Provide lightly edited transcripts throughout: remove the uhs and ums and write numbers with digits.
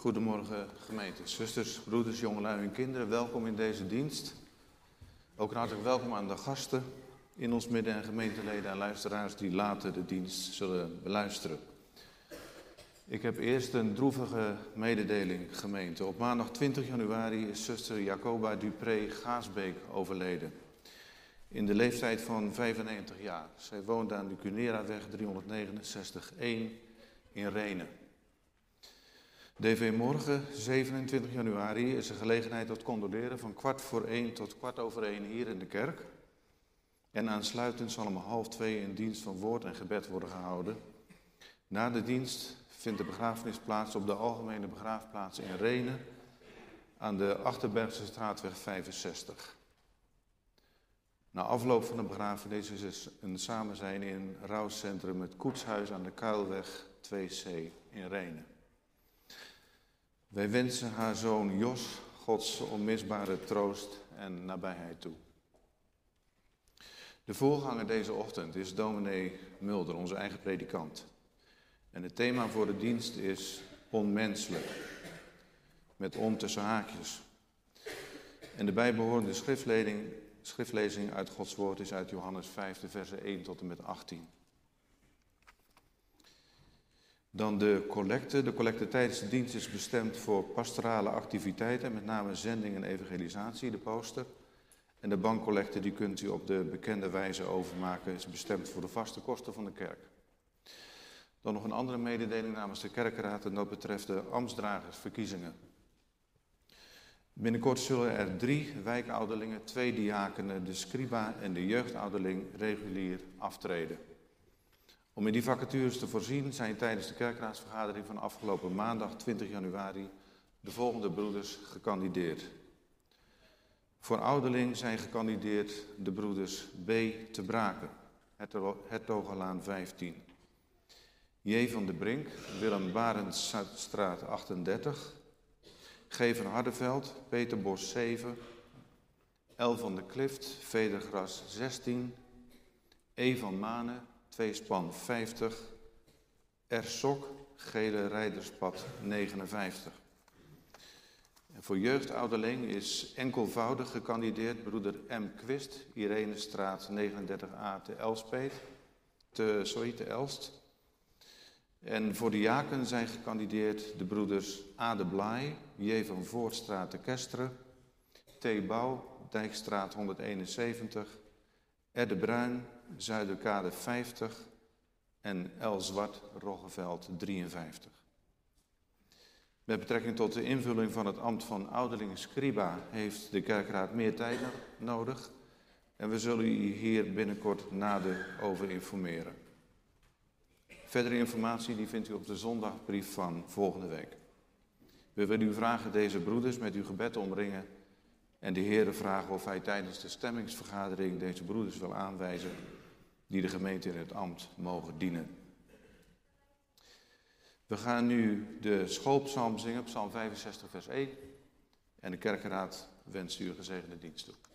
Goedemorgen gemeente, zusters, broeders, jongelui en kinderen. Welkom in deze dienst. Ook hartelijk welkom aan de gasten in ons midden en gemeenteleden en luisteraars die later de dienst zullen beluisteren. Ik heb eerst een droevige mededeling gemeente. Op maandag 20 januari is zuster Jacoba Dupré Gaasbeek overleden. In de leeftijd van 95 jaar. Zij woonde aan de Cuneraweg 369-1 in Rhenen. DV morgen, 27 januari, is een gelegenheid tot condoleren van 1:15 tot 1:15 hier in de kerk. En aansluitend zal om 1:30 een dienst van woord en gebed worden gehouden. Na de dienst vindt de begrafenis plaats op de algemene begraafplaats in Rhenen aan de Achterbergse straatweg 65. Na afloop van de begrafenis is een samenzijn in een rouwcentrum het Koetshuis aan de Kuilweg 2C in Rhenen. Wij wensen haar zoon Jos Gods onmisbare troost en nabijheid toe. De voorganger deze ochtend is dominee Mulder, onze eigen predikant. En het thema voor de dienst is onmenselijk, met on tussen haakjes. En de bijbehorende schriftlezing uit Gods woord is uit Johannes 5, de versen 1 tot en met 18. Dan de collecte. De collecte tijdens de dienst is bestemd voor pastorale activiteiten, met name zending en evangelisatie, de poster. En de bankcollecte, die kunt u op de bekende wijze overmaken, is bestemd voor de vaste kosten van de kerk. Dan nog een andere mededeling namens de kerkenraad en dat betreft de ambtsdragersverkiezingen. Binnenkort zullen er 3 wijkouderlingen, 2 diakenen, de scriba en de jeugdouderling regulier aftreden. Om in die vacatures te voorzien zijn tijdens de kerkraadsvergadering van afgelopen maandag 20 januari de volgende broeders gekandideerd. Voor ouderling zijn gekandideerd de broeders B. te Braken, Hertogenlaan 15. J. van de Brink, Willem Barendsstraat 38. G. van Hardeveld, Peter Bos 7. L. van de Klift, Vedergras 16. E. van Manen, 2 span 50. R. Sok, Gele Rijderspad 59. En voor jeugdouderling is enkelvoudig gekandideerd broeder M. Quist, Irenestraat 39a te Elst. En voor de diaken zijn gekandideerd de broeders A. de Blaai, J. van Voortstraat te Kesteren, T. Bouw, Dijkstraat 171, R. de Bruin, Zuiderkade 50 en L. Zwart, Roggeveld 53. Met betrekking tot de invulling van het ambt van ouderling scriba heeft de kerkraad meer tijd nodig en we zullen u hier binnenkort nader over informeren. Verdere informatie die vindt u op de zondagbrief van volgende week. We willen u vragen deze broeders met uw gebed omringen en de Heere vragen of hij tijdens de stemmingsvergadering deze broeders wil aanwijzen die de gemeente in het ambt mogen dienen. We gaan nu de schoolpsalm zingen, psalm 65 vers 1 en de kerkenraad wenst u een gezegende dienst toe.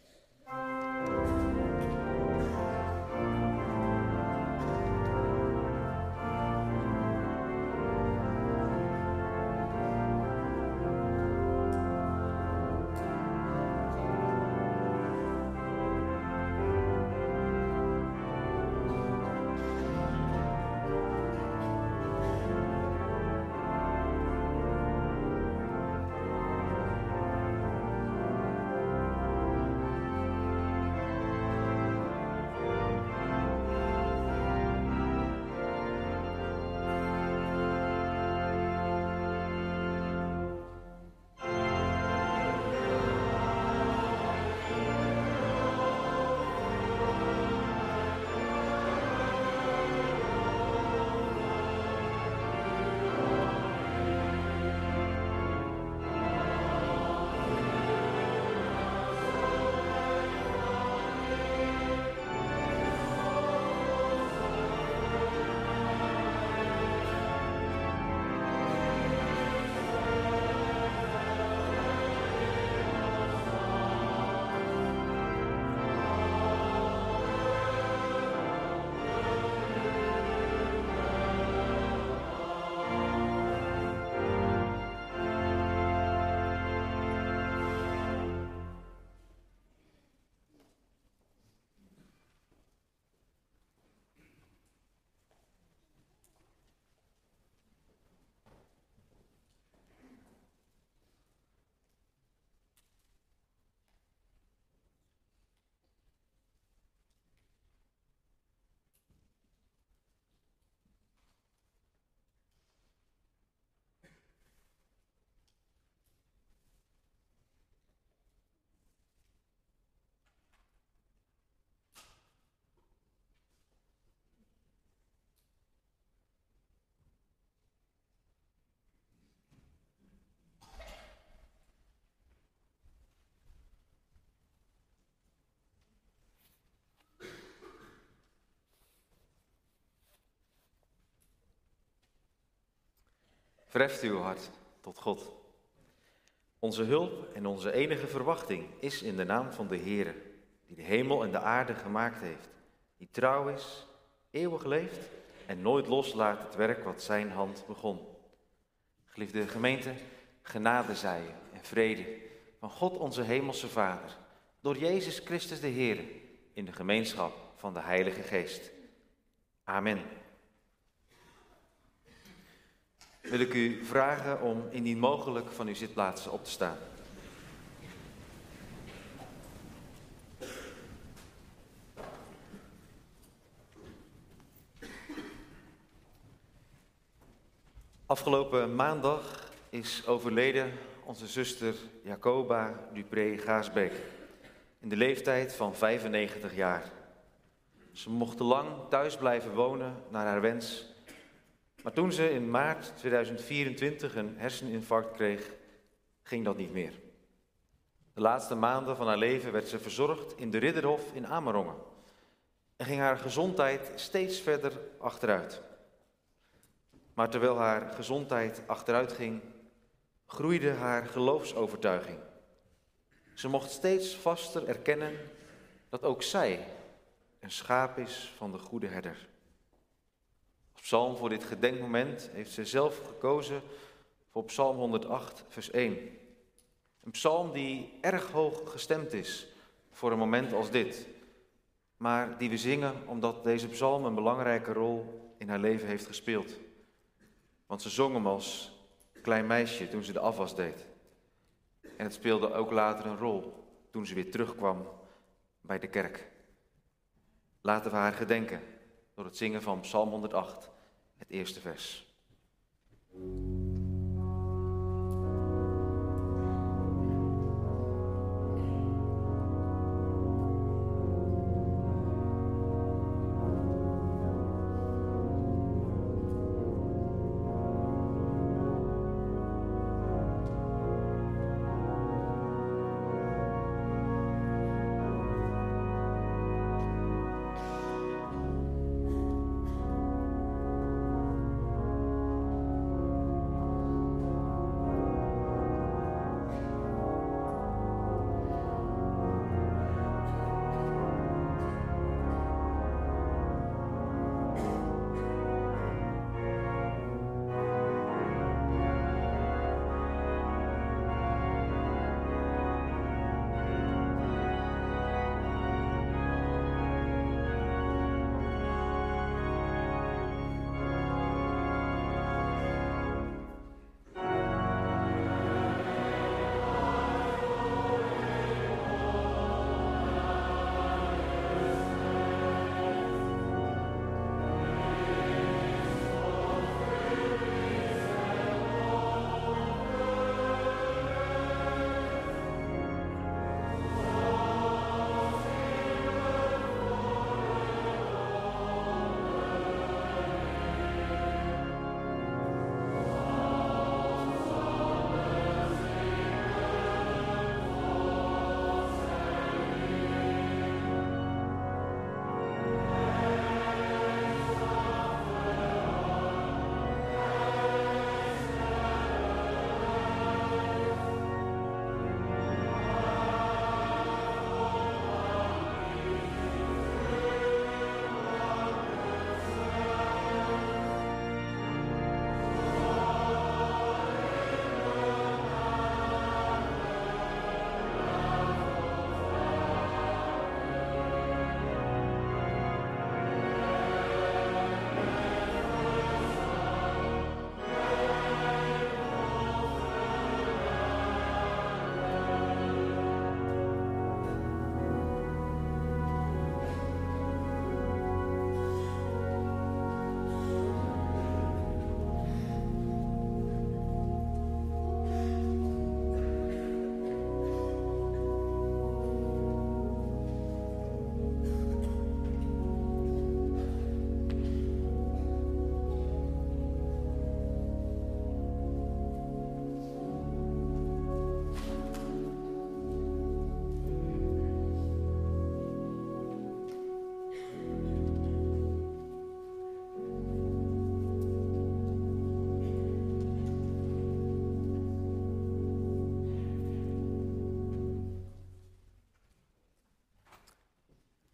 Verheft uw hart tot God. Onze hulp en onze enige verwachting is in de naam van de Heere, die de hemel en de aarde gemaakt heeft, die trouw is, eeuwig leeft en nooit loslaat het werk wat zijn hand begon. Geliefde gemeente, genade zij en vrede van God onze hemelse Vader, door Jezus Christus de Heere, in de gemeenschap van de Heilige Geest. Amen. Wil ik u vragen om indien mogelijk van uw zitplaatsen op te staan. Afgelopen maandag is overleden onze zuster Jacoba Dupré-Gaasbeek in de leeftijd van 95 jaar. Ze mocht lang thuis blijven wonen naar haar wens, maar toen ze in maart 2024 een herseninfarct kreeg, ging dat niet meer. De laatste maanden van haar leven werd ze verzorgd in de Ridderhof in Amerongen en ging haar gezondheid steeds verder achteruit. Maar terwijl haar gezondheid achteruit ging, groeide haar geloofsovertuiging. Ze mocht steeds vaster erkennen dat ook zij een schaap is van de goede herder. Als psalm voor dit gedenkmoment heeft ze zelf gekozen voor psalm 108, vers 1. Een psalm die erg hoog gestemd is voor een moment als dit, maar die we zingen omdat deze psalm een belangrijke rol in haar leven heeft gespeeld. Want ze zong hem als klein meisje toen ze de afwas deed. En het speelde ook later een rol toen ze weer terugkwam bij de kerk. Laten we haar gedenken door het zingen van psalm 108, het eerste vers.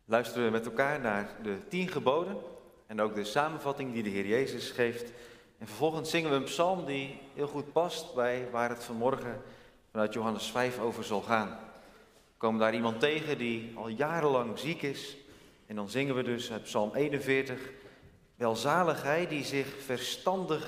luisteren we met elkaar naar de 10 geboden en ook de samenvatting die de Heer Jezus geeft. En vervolgens zingen we een psalm die heel goed past bij waar het vanmorgen vanuit Johannes 5 over zal gaan. We komen daar iemand tegen die al jarenlang ziek is. En dan zingen we dus uit psalm 41. Welzalig hij die zich verstandig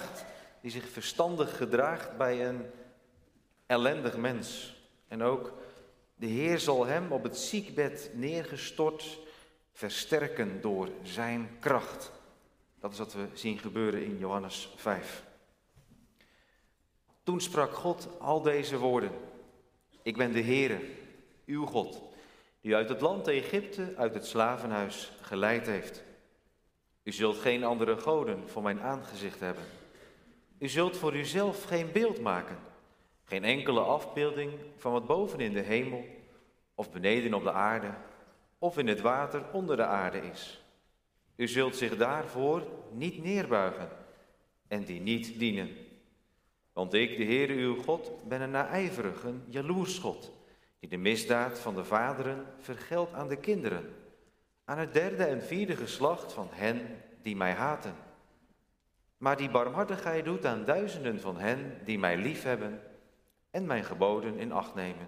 gedraagt bij een ellendig mens. En ook de Heer zal hem op het ziekbed neergestort versterken door zijn kracht. Dat is wat we zien gebeuren in Johannes 5. Toen sprak God al deze woorden. Ik ben de Heere, uw God, die u uit het land Egypte, uit het slavenhuis geleid heeft. U zult geen andere goden voor mijn aangezicht hebben. U zult voor uzelf geen beeld maken, geen enkele afbeelding van wat boven in de hemel, of beneden op de aarde, of in het water onder de aarde is. U zult zich daarvoor niet neerbuigen en die niet dienen. Want ik, de Heere uw God, ben een naijverig, een jaloers God, die de misdaad van de vaderen vergeldt aan de kinderen, aan het 3e en 4e geslacht van hen die mij haten. Maar die barmhartigheid doet aan duizenden van hen die mij liefhebben en mijn geboden in acht nemen.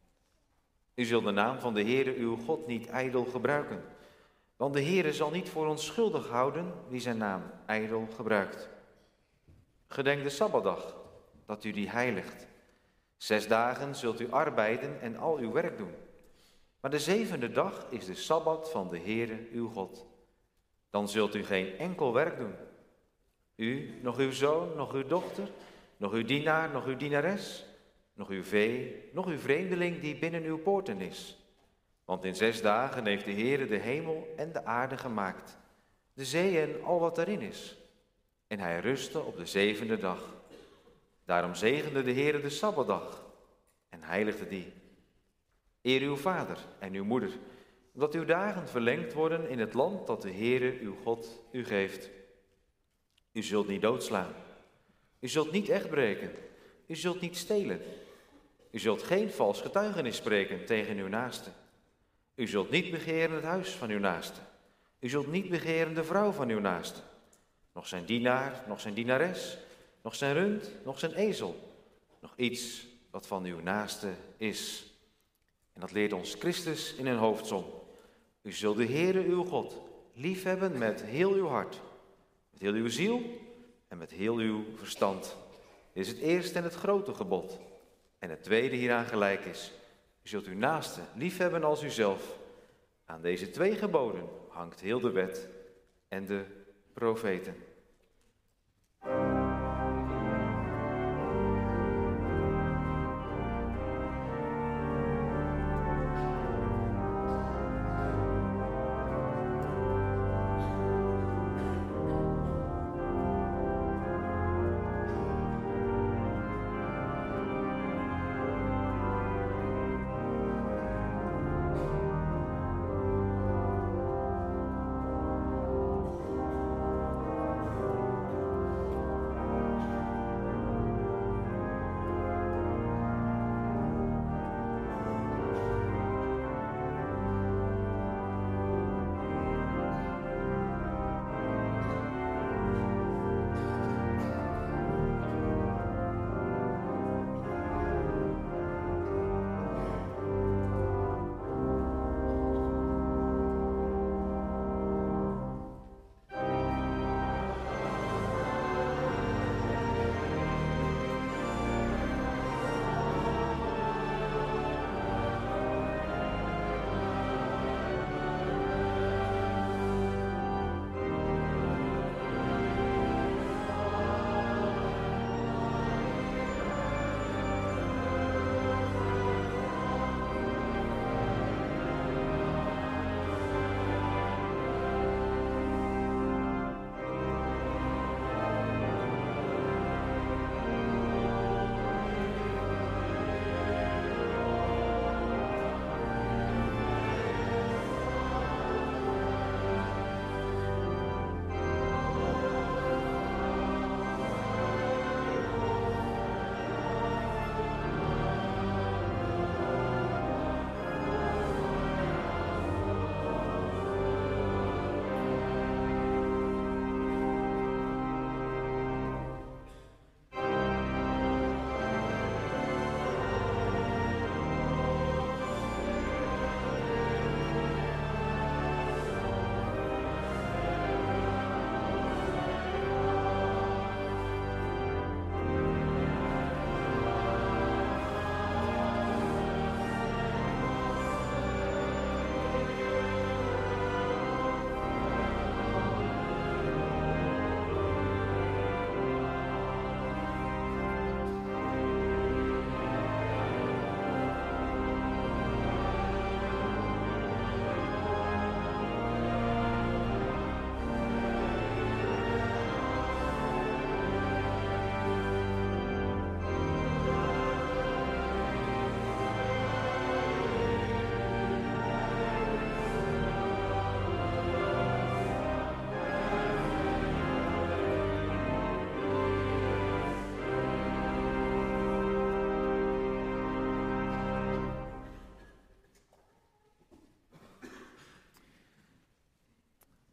U zult de naam van de Heere uw God niet ijdel gebruiken, want de Heere zal niet voor onschuldig houden wie zijn naam ijdel gebruikt. Gedenk de Sabbatdag, dat u die heiligt. 6 dagen zult u arbeiden en al uw werk doen. Maar de 7e dag is de Sabbat van de Heere uw God. Dan zult u geen enkel werk doen. U, nog uw zoon, nog uw dochter, nog uw dienaar, nog uw dienares, nog uw vee, nog uw vreemdeling die binnen uw poorten is. Want in 6 dagen heeft de Heere de hemel en de aarde gemaakt, de zee en al wat daarin is. En hij rustte op de 7e dag. Daarom zegende de Heere de Sabbatdag en heiligde die. Eer uw vader en uw moeder, omdat uw dagen verlengd worden in het land dat de Heere uw God u geeft. U zult niet doodslaan. U zult niet echtbreken. U zult niet stelen. U zult geen vals getuigenis spreken tegen uw naaste. U zult niet begeren het huis van uw naaste. U zult niet begeren de vrouw van uw naaste. Nog zijn dienaar, nog zijn dienares, nog zijn rund, nog zijn ezel. Nog iets wat van uw naaste is. En dat leert ons Christus in een hoofdsom. U zult de Heere uw God liefhebben met heel uw hart, met heel uw ziel en met heel uw verstand. Dit is het eerste en het grote gebod. En het tweede hieraan gelijk is. U zult uw naaste liefhebben als uzelf. Aan deze 2 geboden hangt heel de wet en de profeten.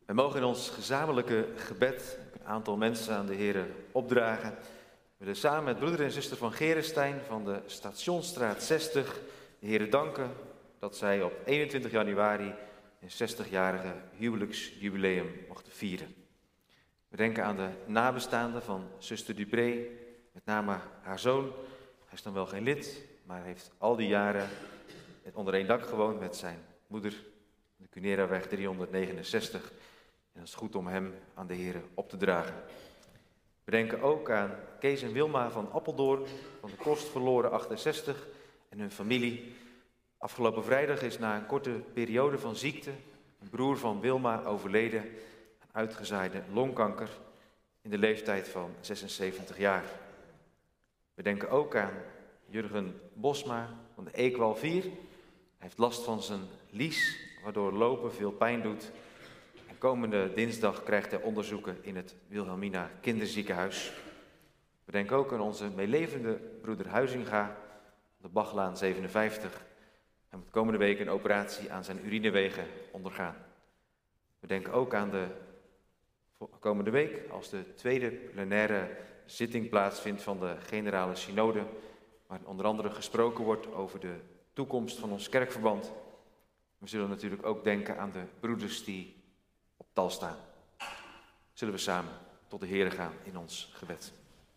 We mogen in ons gezamenlijke gebed een aantal mensen aan de Heer opdragen. We willen samen met broeder en zuster van Gerenstein van de Stationsstraat 60 de Heer danken dat zij op 21 januari een 60-jarige huwelijksjubileum mochten vieren. We denken aan de nabestaanden van zuster Dupré, met name haar zoon. Hij is dan wel geen lid, maar heeft al die jaren onder één dak gewoond met zijn moeder, de Cuneraweg 369. En het is goed om hem aan de Heer op te dragen. We denken ook aan Kees en Wilma van Appeldoorn, van de Kost verloren 68 en hun familie. Afgelopen vrijdag is na een korte periode van ziekte een broer van Wilma overleden aan uitgezaaide longkanker in de leeftijd van 76 jaar. We denken ook aan Jurgen Bosma van de Eekwal 4. Hij heeft last van zijn lies, waardoor lopen veel pijn doet. En komende dinsdag krijgt hij onderzoeken in het Wilhelmina Kinderziekenhuis. We denken ook aan onze meelevende broeder Huizinga, de Bachlaan 57. Hij moet komende week een operatie aan zijn urinewegen ondergaan. We denken ook aan de komende week, als de tweede plenaire zitting plaatsvindt van de Generale Synode, waar onder andere gesproken wordt over de toekomst van ons kerkverband. We zullen natuurlijk ook denken aan de broeders die op tal staan. Zullen we samen tot de Heer gaan in ons gebed.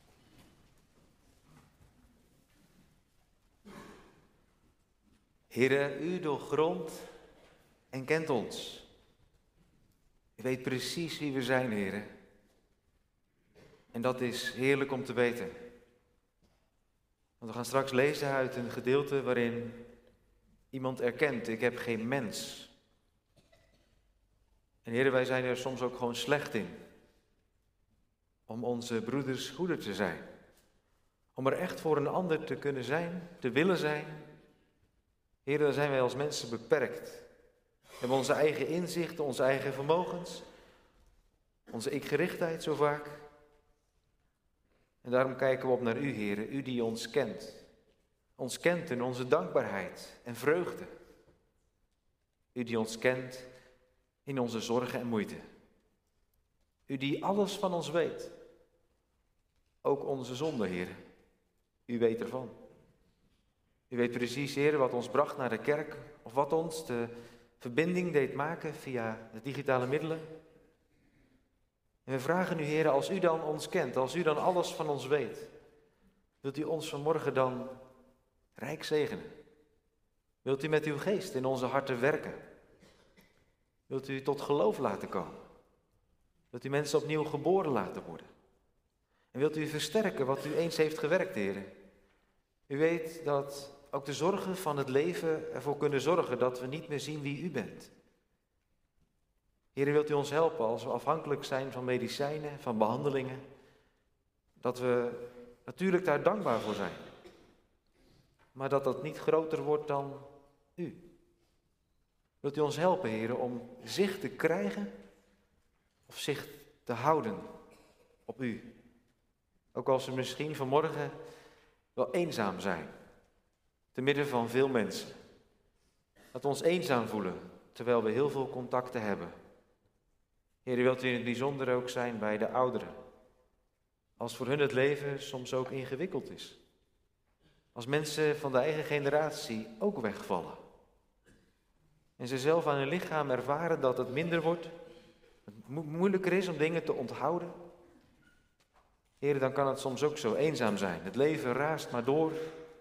Heere, u doorgrondt en kent ons. U weet precies wie we zijn, Heere. En dat is heerlijk om te weten. Want we gaan straks lezen uit een gedeelte waarin iemand erkent, ik heb geen mens. En Heere, wij zijn er soms ook gewoon slecht in. Om onze broeders goeder te zijn. Om er echt voor een ander te kunnen zijn, te willen zijn. Heere, daar zijn wij als mensen beperkt. We hebben onze eigen inzichten, onze eigen vermogens. Onze ikgerichtheid zo vaak. En daarom kijken we op naar u, Heere, u die ons kent. Ons kent in onze dankbaarheid en vreugde. U die ons kent in onze zorgen en moeite. U die alles van ons weet. Ook onze zonde, Heere. U weet ervan. U weet precies, Heere, wat ons bracht naar de kerk. Of wat ons de verbinding deed maken via de digitale middelen. En we vragen u, Heere, als u dan ons kent, als u dan alles van ons weet, wilt u ons vanmorgen dan rijk zegenen? Wilt u met uw geest in onze harten werken? Wilt u tot geloof laten komen? Wilt u mensen opnieuw geboren laten worden? En wilt u versterken wat u eens heeft gewerkt, Heere? U weet dat ook de zorgen van het leven ervoor kunnen zorgen dat we niet meer zien wie u bent. Heere, wilt u ons helpen als we afhankelijk zijn van medicijnen, van behandelingen, dat we natuurlijk daar dankbaar voor zijn, maar dat dat niet groter wordt dan u. Wilt u ons helpen, Heere, om zicht te krijgen of zicht te houden op u? Ook als we misschien vanmorgen wel eenzaam zijn, te midden van veel mensen. Dat we ons eenzaam voelen, terwijl we heel veel contacten hebben. Heer, wilt u in het bijzonder ook zijn bij de ouderen. Als voor hun het leven soms ook ingewikkeld is. Als mensen van de eigen generatie ook wegvallen. En ze zelf aan hun lichaam ervaren dat het minder wordt. Het moeilijker is om dingen te onthouden. Heer, dan kan het soms ook zo eenzaam zijn. Het leven raast maar door.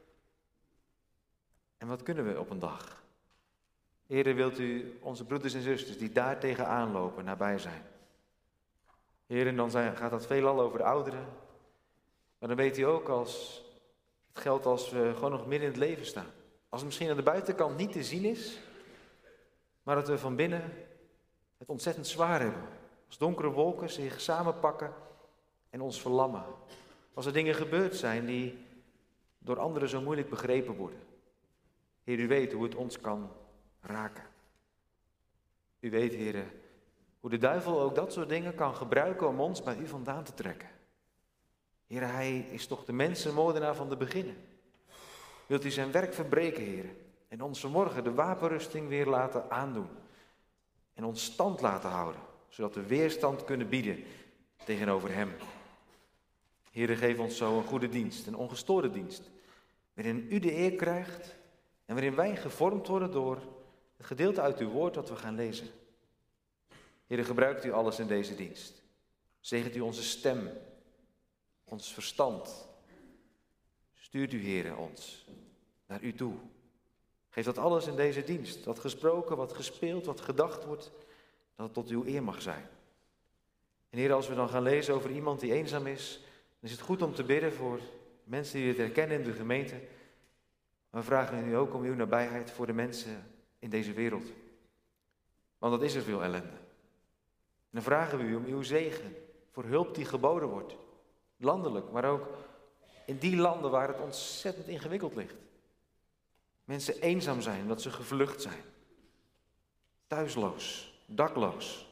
En wat kunnen we op een dag? Heer, wilt u onze broeders en zusters die daar tegenaan lopen, nabij zijn? Heer, en dan gaat dat veelal over de ouderen. Maar dan weet u ook als het geldt als we gewoon nog midden in het leven staan. Als het misschien aan de buitenkant niet te zien is, maar dat we van binnen het ontzettend zwaar hebben. Als donkere wolken zich samenpakken en ons verlammen. Als er dingen gebeurd zijn die door anderen zo moeilijk begrepen worden. Heer, u weet hoe het ons kan raken. U weet, Heer, hoe de duivel ook dat soort dingen kan gebruiken om ons bij u vandaan te trekken. Heer, hij is toch de mensenmoordenaar van de beginnen. Wilt u zijn werk verbreken, Heer, en ons vanmorgen de wapenrusting weer laten aandoen. En ons stand laten houden zodat we weerstand kunnen bieden tegenover hem. Heere, geef ons zo een goede dienst, een ongestoorde dienst, waarin u de eer krijgt en waarin wij gevormd worden door het gedeelte uit uw woord dat we gaan lezen. Heere, gebruikt u alles in deze dienst. Zegent u onze stem, ons verstand. Stuurt u, Heere, ons naar u toe. Geef dat alles in deze dienst, wat gesproken, wat gespeeld, wat gedacht wordt, dat het tot uw eer mag zijn. En Heer, als we dan gaan lezen over iemand die eenzaam is, dan is het goed om te bidden voor mensen die het herkennen in de gemeente. Maar we vragen u ook om uw nabijheid voor de mensen in deze wereld. Want dat is er veel ellende. En dan vragen we u om uw zegen voor hulp die geboden wordt. Landelijk, maar ook in die landen waar het ontzettend ingewikkeld ligt. Mensen eenzaam zijn omdat ze gevlucht zijn. Thuisloos, dakloos.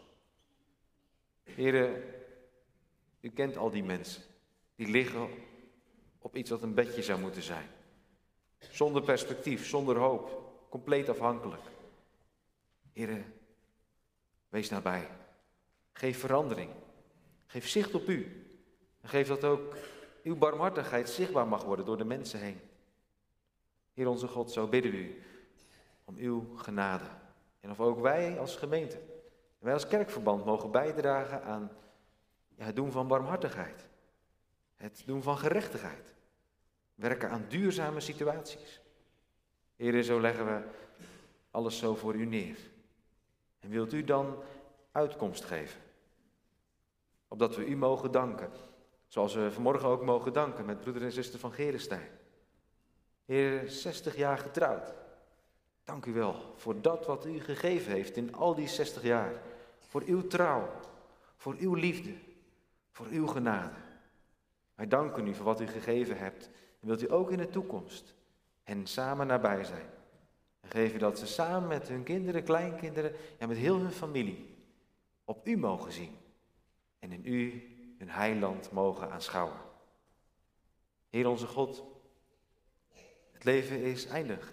Heere, u kent al die mensen. Die liggen op iets wat een bedje zou moeten zijn. Zonder perspectief, zonder hoop, compleet afhankelijk. Heere, wees nabij. Geef verandering. Geef zicht op u. En geef dat ook uw barmhartigheid zichtbaar mag worden door de mensen heen. Heer onze God, zo bidden we u om uw genade. En of ook wij als gemeente, wij als kerkverband mogen bijdragen aan het doen van barmhartigheid. Het doen van gerechtigheid. Werken aan duurzame situaties. Heer, zo leggen we alles zo voor u neer. En wilt u dan uitkomst geven? Opdat we u mogen danken. Zoals we vanmorgen ook mogen danken met broeder en zuster van Gerenstein. Heer, 60 jaar getrouwd. Dank u wel voor dat wat u gegeven heeft in al die 60 jaar. Voor uw trouw, voor uw liefde, voor uw genade. Wij danken u voor wat u gegeven hebt. En wilt u ook in de toekomst hen samen nabij zijn. En geven dat ze samen met hun kinderen, kleinkinderen en met heel hun familie op u mogen zien. En in u hun heiland mogen aanschouwen. Heer onze God, het leven is eindig.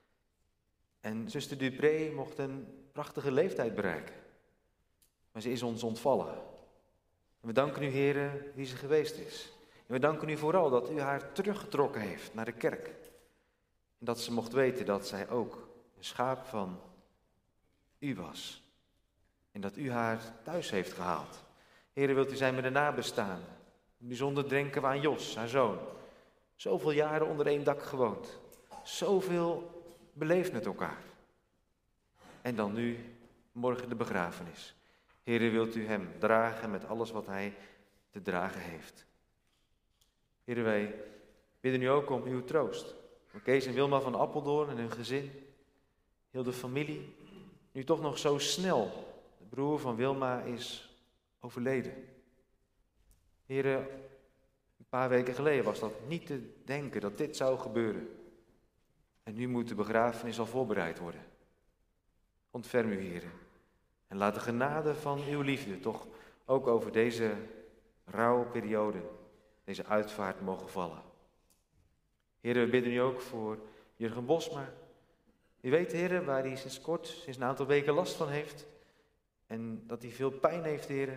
En zuster Dupré mocht een prachtige leeftijd bereiken. Maar ze is ons ontvallen. En we danken u, Heer, wie ze geweest is. En we danken u vooral dat u haar teruggetrokken heeft naar de kerk. En dat ze mocht weten dat zij ook een schaap van u was. En dat u haar thuis heeft gehaald. Heer, wilt u zijn met de nabestaanden. Bijzonder denken we aan Jos, haar zoon. Zoveel jaren onder één dak gewoond. Zoveel beleefd met elkaar. En dan nu, morgen de begrafenis. Heer, wilt u hem dragen met alles wat hij te dragen heeft. Heer, wij bidden u ook om uw troost. Voor Kees en Wilma van Appeldoorn en hun gezin. Heel de familie. Nu toch nog zo snel. De broer van Wilma is overleden. Heer, een paar weken geleden was dat niet te denken dat dit zou gebeuren. En nu moet de begrafenis al voorbereid worden. Ontferm u, Heer. En laat de genade van uw liefde toch ook over deze rouwperiode, deze uitvaart mogen vallen. Heer, we bidden u ook voor Jurgen Bosma. U weet, Heer, waar hij sinds een aantal weken last van heeft. En dat hij veel pijn heeft, Heer.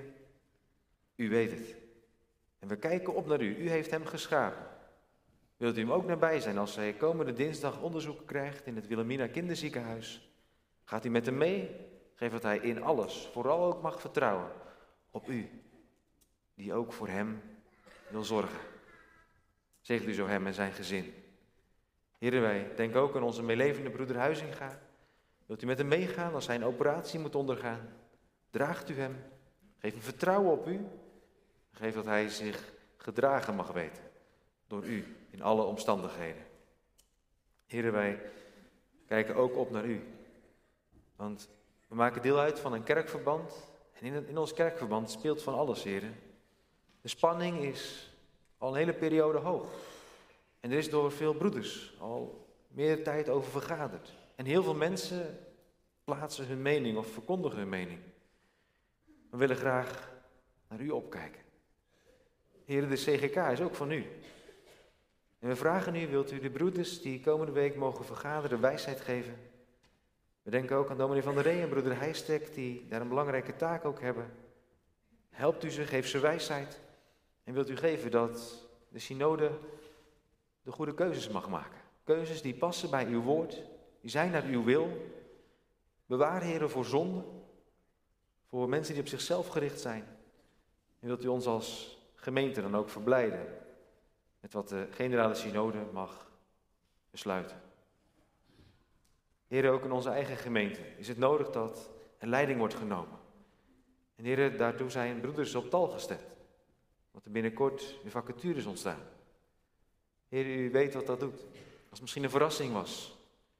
U weet het. En we kijken op naar u. U heeft hem geschapen. Wilt u hem ook nabij zijn als hij komende dinsdag onderzoek krijgt in het Wilhelmina Kinderziekenhuis? Gaat u met hem mee? Geef dat hij in alles, vooral ook mag vertrouwen op u, die ook voor hem wil zorgen. Zegent u zo hem en zijn gezin. Heren, wij denken ook aan onze meelevende broeder Huizinga. Wilt u met hem meegaan als hij een operatie moet ondergaan? Draagt u hem. Geef hem vertrouwen op u. Geef dat hij zich gedragen mag weten door u in alle omstandigheden. Heren, wij kijken ook op naar u. Want we maken deel uit van een kerkverband. En in ons kerkverband speelt van alles, heren. De spanning is al een hele periode hoog. En er is door veel broeders al meer tijd over vergaderd. En heel veel mensen plaatsen hun mening of verkondigen hun mening. We willen graag naar u opkijken. Heren, de CGK is ook van u. En we vragen u, wilt u de broeders die komende week mogen vergaderen wijsheid geven? We denken ook aan dominee Van der Ree en broeder Heijstek, die daar een belangrijke taak ook hebben. Helpt u ze, geef ze wijsheid. En wilt u geven dat de synode de goede keuzes mag maken. Keuzes die passen bij uw woord, die zijn naar uw wil. Bewaar, Heere, voor zonde, voor mensen die op zichzelf gericht zijn. En wilt u ons als gemeente dan ook verblijden met wat de generale synode mag besluiten. Heere, ook in onze eigen gemeente is het nodig dat er leiding wordt genomen. En Heere, daartoe zijn broeders op tal gezet. Want er binnenkort weer vacatures ontstaan. Heere, u weet wat dat doet. Als het misschien een verrassing was.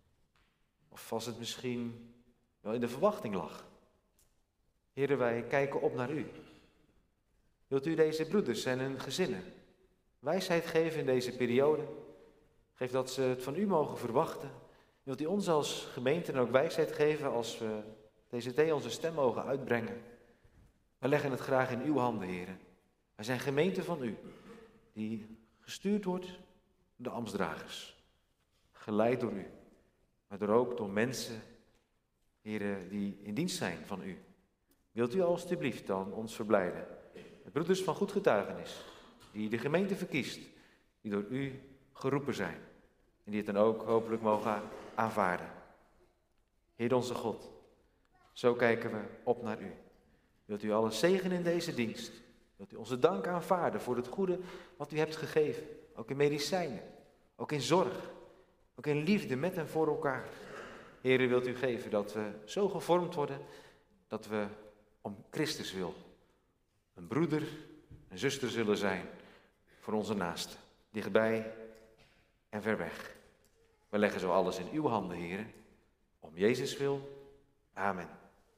Of als het misschien wel in de verwachting lag. Heere, wij kijken op naar u. Wilt u deze broeders en hun gezinnen wijsheid geven in deze periode? Geef dat ze het van u mogen verwachten. Wilt u ons als gemeente dan ook wijsheid geven als we deze onze stem mogen uitbrengen? We leggen het graag in uw handen, Heere. Wij zijn gemeente van u, die gestuurd wordt door de ambtsdragers. Geleid door u, maar ook door mensen, Heere, die in dienst zijn van u. Wilt u alstublieft dan ons verblijden met broeders van goed getuigenis, die de gemeente verkiest, die door u geroepen zijn en die het dan ook hopelijk mogen aanvaarden. Heer onze God, zo kijken we op naar u. Wilt u alles zegenen in deze dienst? Wilt u onze dank aanvaarden voor het goede wat u hebt gegeven? Ook in medicijnen, ook in zorg, ook in liefde met en voor elkaar. Heer, wilt u geven dat we zo gevormd worden dat we om Christus wil een broeder, een zuster zullen zijn voor onze naasten, dichtbij en ver weg. We leggen zo alles in uw handen, Heer, om Jezus wil. Amen.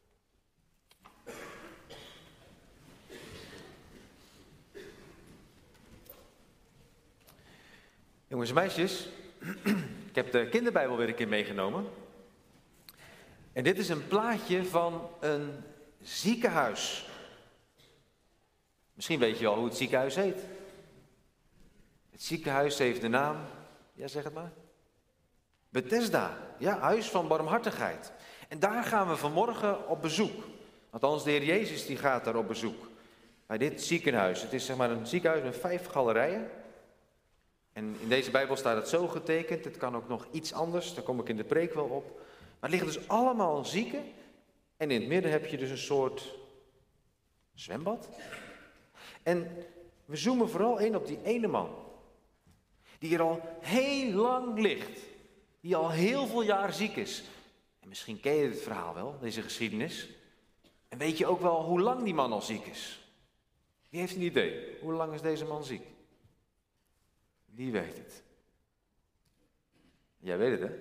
Jongens en meisjes, ik heb de kinderbijbel weer een keer meegenomen. En dit is een plaatje van een ziekenhuis. Misschien weet je al hoe het ziekenhuis heet. Het ziekenhuis heeft de naam, ja zeg het maar. Bethesda, ja, huis van barmhartigheid. En daar gaan we vanmorgen op bezoek. Althans, de Heer Jezus die gaat daar op bezoek. Bij dit ziekenhuis. Het is zeg maar een ziekenhuis met 5 galerijen. En in deze Bijbel staat het zo getekend. Het kan ook nog iets anders, daar kom ik in de preek wel op. Maar het liggen dus allemaal zieken. En in het midden heb je dus een soort zwembad. En we zoomen vooral in op die ene man. Die er al heel lang ligt. Die al heel veel jaar ziek is. En misschien ken je het verhaal wel, deze geschiedenis. En weet je ook wel hoe lang die man al ziek is? Wie heeft een idee? Hoe lang is deze man ziek? Wie weet het? Jij weet het, hè?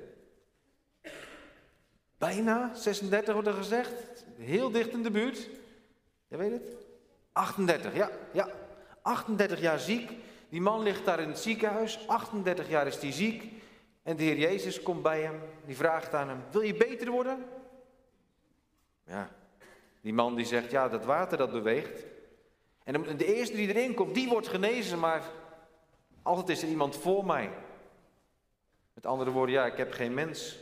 Bijna 36 wordt er gezegd. Heel dicht in de buurt. Jij weet het? 38, ja. 38 jaar ziek. Die man ligt daar in het ziekenhuis. 38 jaar is hij ziek. En de Heer Jezus komt bij hem. Die vraagt aan hem, wil je beter worden? Ja, die man die zegt, ja, dat water dat beweegt. En de eerste die erin komt, die wordt genezen, maar altijd is er iemand voor mij. Met andere woorden, ja, ik heb geen mens.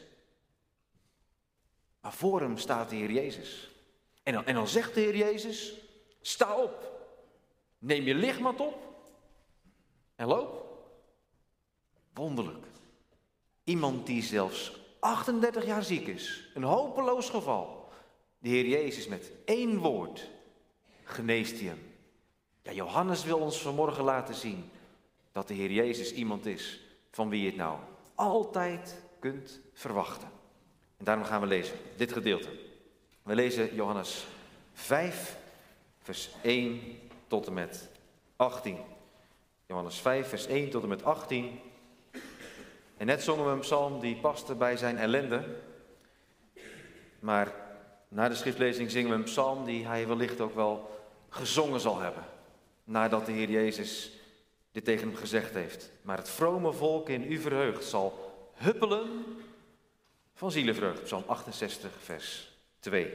Maar voor hem staat de Heer Jezus. En dan zegt de Heer Jezus, sta op. Neem je lichtmat op. En loop. Wonderlijk. Iemand die zelfs 38 jaar ziek is. Een hopeloos geval. De Heer Jezus met 1 woord geneest hij hem. Ja, Johannes wil ons vanmorgen laten zien dat de Heer Jezus iemand is van wie je het nou altijd kunt verwachten. En daarom gaan we lezen, dit gedeelte. We lezen Johannes 5, vers 1 tot en met 18. Johannes 5, vers 1 tot en met 18. En net zongen we een psalm die paste bij zijn ellende. Maar na de schriftlezing zingen we een psalm die hij wellicht ook wel gezongen zal hebben. Nadat de Heer Jezus dit tegen hem gezegd heeft. Maar het vrome volk in u verheugd zal huppelen van zielenvreugd. Psalm 68, vers 2.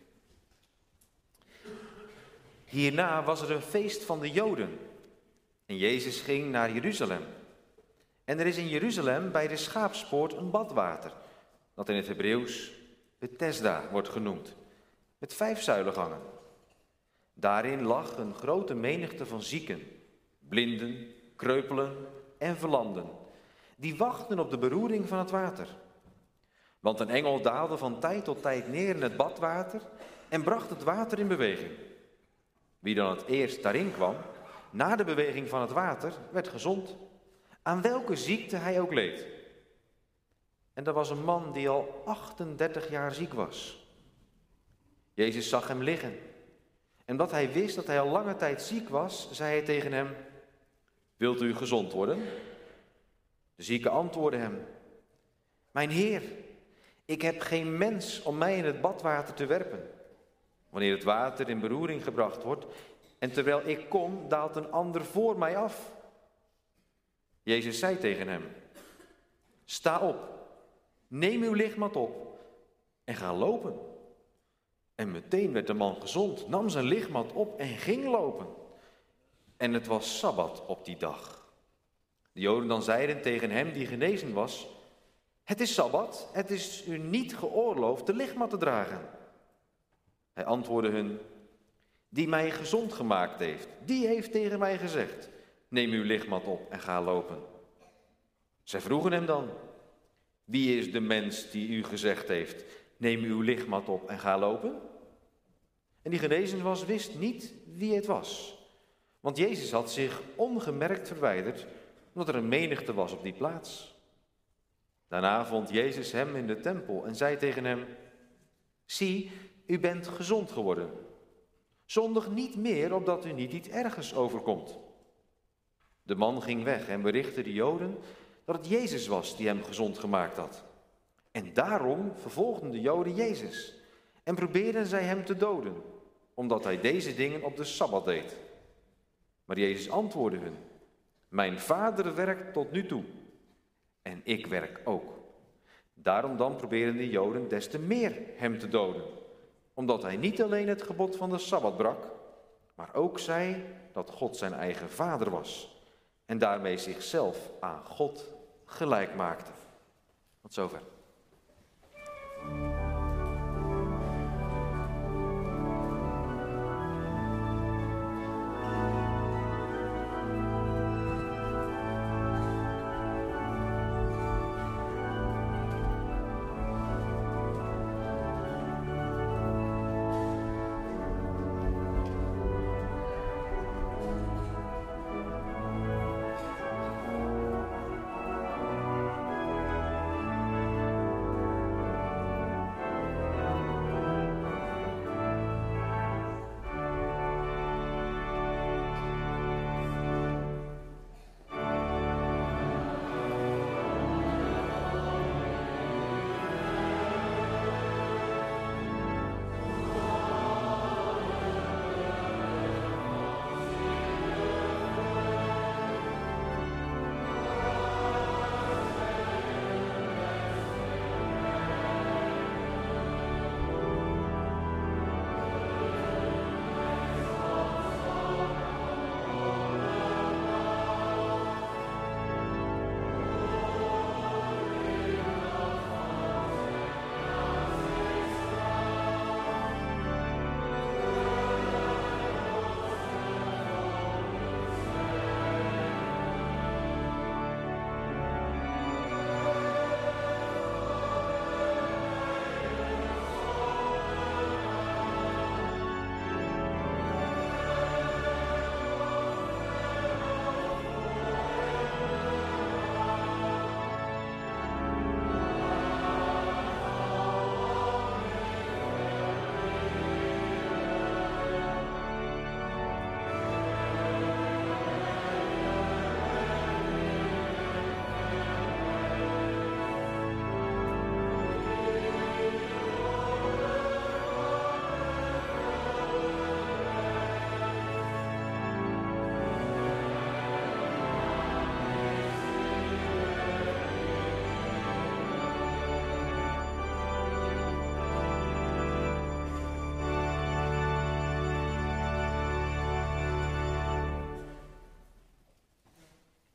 Hierna was er een feest van de Joden. En Jezus ging naar Jeruzalem. En er is in Jeruzalem bij de Schaapspoort een badwater, dat in het Hebreeuws Bethesda wordt genoemd, met 5 zuilengangen. Daarin lag een grote menigte van zieken, blinden, kreupelen en verlamden, die wachten op de beroering van het water. Want een engel daalde van tijd tot tijd neer in het badwater en bracht het water in beweging. Wie dan het eerst daarin kwam, na de beweging van het water, werd gezond, aan welke ziekte hij ook leed. En er was een man die al 38 jaar ziek was. Jezus zag hem liggen. En omdat hij wist dat hij al lange tijd ziek was, zei hij tegen hem: wilt u gezond worden? De zieke antwoordde hem: mijn Heer, ik heb geen mens om mij in het badwater te werpen. Wanneer het water in beroering gebracht wordt en terwijl ik kom, daalt een ander voor mij af. Jezus zei tegen hem: sta op, neem uw lichtmat op en ga lopen. En meteen werd de man gezond, nam zijn lichtmat op en ging lopen. En het was Sabbat op die dag. De Joden dan zeiden tegen hem die genezen was: het is Sabbat, het is u niet geoorloofd de lichtmat te dragen. Hij antwoordde hun: die mij gezond gemaakt heeft, die heeft tegen mij gezegd: neem uw lichtmat op en ga lopen. Zij vroegen hem dan: wie is de mens die u gezegd heeft: neem uw lichtmat op en ga lopen? En die genezen was wist niet wie het was. Want Jezus had zich ongemerkt verwijderd, omdat er een menigte was op die plaats. Daarna vond Jezus hem in de tempel en zei tegen hem: zie, u bent gezond geworden. Zondig niet meer, opdat u niet iets ergers overkomt. De man ging weg en berichtte de Joden dat het Jezus was die hem gezond gemaakt had. En daarom vervolgden de Joden Jezus en probeerden zij hem te doden, omdat hij deze dingen op de Sabbat deed. Maar Jezus antwoordde hun: mijn Vader werkt tot nu toe en ik werk ook. Daarom dan probeerden de Joden des te meer hem te doden, omdat hij niet alleen het gebod van de Sabbat brak, maar ook zei dat God zijn eigen Vader was en daarmee zichzelf aan God gelijk maakte. Tot zover.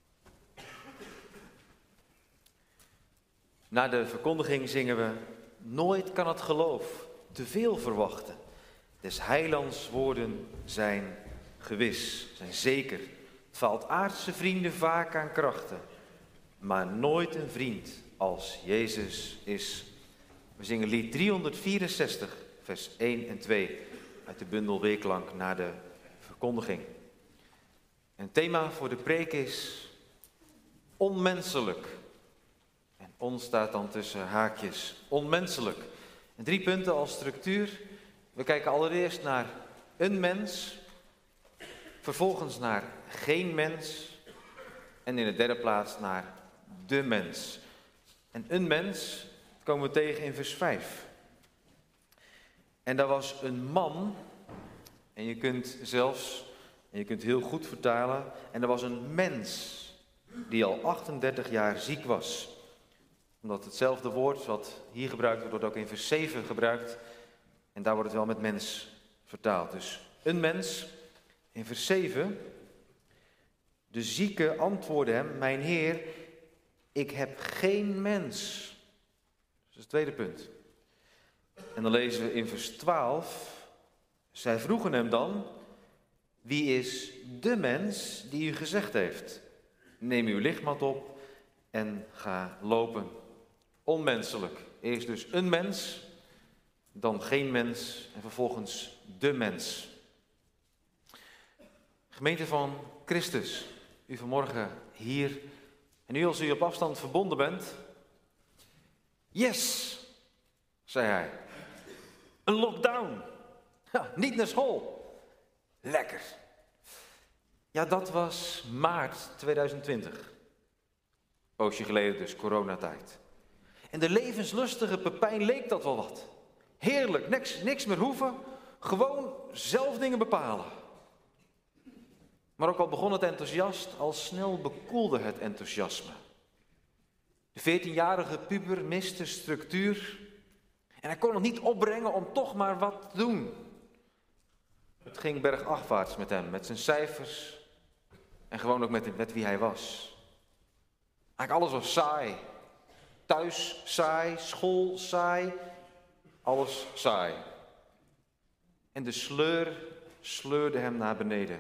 Na de verkondiging zingen we Nooit kan het geloof te veel verwachten. Des heilands woorden zijn gewis, zijn zeker. Het faalt aardse vrienden vaak aan krachten, maar nooit een vriend als Jezus is. We zingen lied 364, vers 1 en 2 uit de bundel Weeklang na de verkondiging. En het thema voor de preek is onmenselijk. En ons staat dan tussen haakjes onmenselijk. En 3 punten als structuur. We kijken allereerst naar een mens, vervolgens naar geen mens en in de 3e plaats naar de mens. En een mens komen we tegen in vers 5. En dat was een man, en je kunt heel goed vertalen, en dat was een mens die al 38 jaar ziek was. Omdat hetzelfde woord wat hier gebruikt wordt, wordt ook in vers 7 gebruikt. En daar wordt het wel met mens vertaald. Dus een mens, in vers 7. De zieke antwoordde hem, mijn Heer, ik heb geen mens. Dat is het tweede punt. En dan lezen we in vers 12. Zij vroegen hem dan, wie is de mens die u gezegd heeft? Neem uw lichtmat op en ga lopen. Onmenselijk. Eerst dus een mens, dan geen mens en vervolgens de mens. Gemeente van Christus, u vanmorgen hier en nu als u op afstand verbonden bent. Yes, zei hij. Een lockdown. Ja, niet naar school. Lekker. Ja, dat was maart 2020. Poosje geleden dus, coronatijd. En de levenslustige Pepijn leek dat wel wat. Heerlijk, niks meer hoeven. Gewoon zelf dingen bepalen. Maar ook al begon het enthousiast, al snel bekoelde het enthousiasme. De 14-jarige puber miste structuur. En hij kon het niet opbrengen om toch maar wat te doen. Het ging bergafwaarts met hem, met zijn cijfers. En gewoon ook met wie hij was. Eigenlijk alles was saai. Thuis saai, school saai, alles saai. En de sleur sleurde hem naar beneden.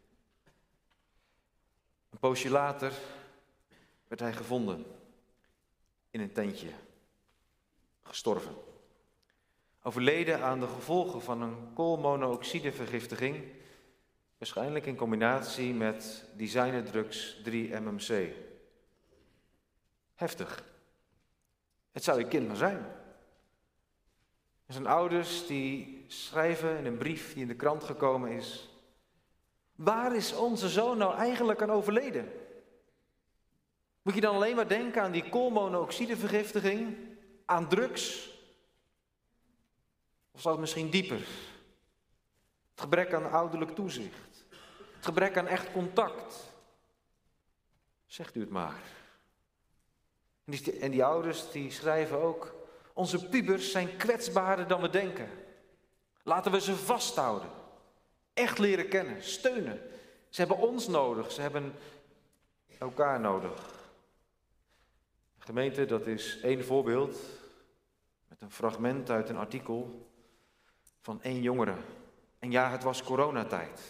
Een poosje later werd hij gevonden in een tentje, gestorven. Overleden aan de gevolgen van een koolmonoxidevergiftiging, waarschijnlijk in combinatie met designerdrugs 3-MMC. Heftig. Het zou je kind maar zijn. En zijn ouders die schrijven in een brief die in de krant gekomen is: waar is onze zoon nou eigenlijk aan overleden? Moet je dan alleen maar denken aan die koolmonoxidevergiftiging, aan drugs? Of zou het misschien dieper? Het gebrek aan ouderlijk toezicht, het gebrek aan echt contact. Zegt u het maar. En die ouders die schrijven ook: onze pubers zijn kwetsbaarder dan we denken. Laten we ze vasthouden. Echt leren kennen, steunen. Ze hebben ons nodig, ze hebben elkaar nodig. Gemeente, dat is 1 voorbeeld met een fragment uit een artikel van 1 jongere. En ja, het was coronatijd.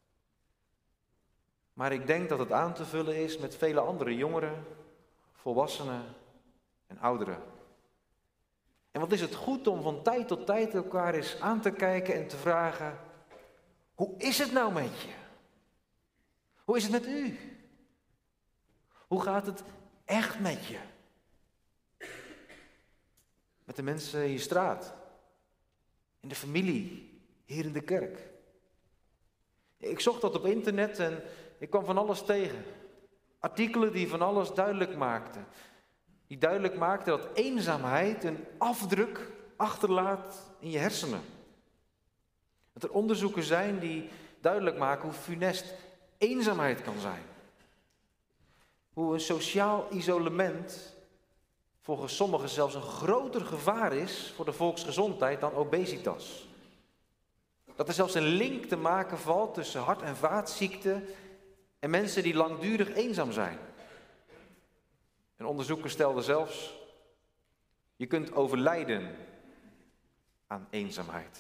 Maar ik denk dat het aan te vullen is met vele andere jongeren, volwassenen en ouderen. En wat is het goed om van tijd tot tijd elkaar eens aan te kijken en te vragen: hoe is het nou met je? Hoe is het met u? Hoe gaat het echt met je? Met de mensen in je straat, in de familie, hier in de kerk. Ik zocht dat op internet en ik kwam van alles tegen. Artikelen die van alles duidelijk maakten. Die duidelijk maakten dat eenzaamheid een afdruk achterlaat in je hersenen. Dat er onderzoeken zijn die duidelijk maken hoe funest eenzaamheid kan zijn. Hoe een sociaal isolement volgens sommigen zelfs een groter gevaar is voor de volksgezondheid dan obesitas. Dat er zelfs een link te maken valt tussen hart- en vaatziekten en mensen die langdurig eenzaam zijn. En onderzoekers stelden zelfs Je kunt overlijden aan eenzaamheid.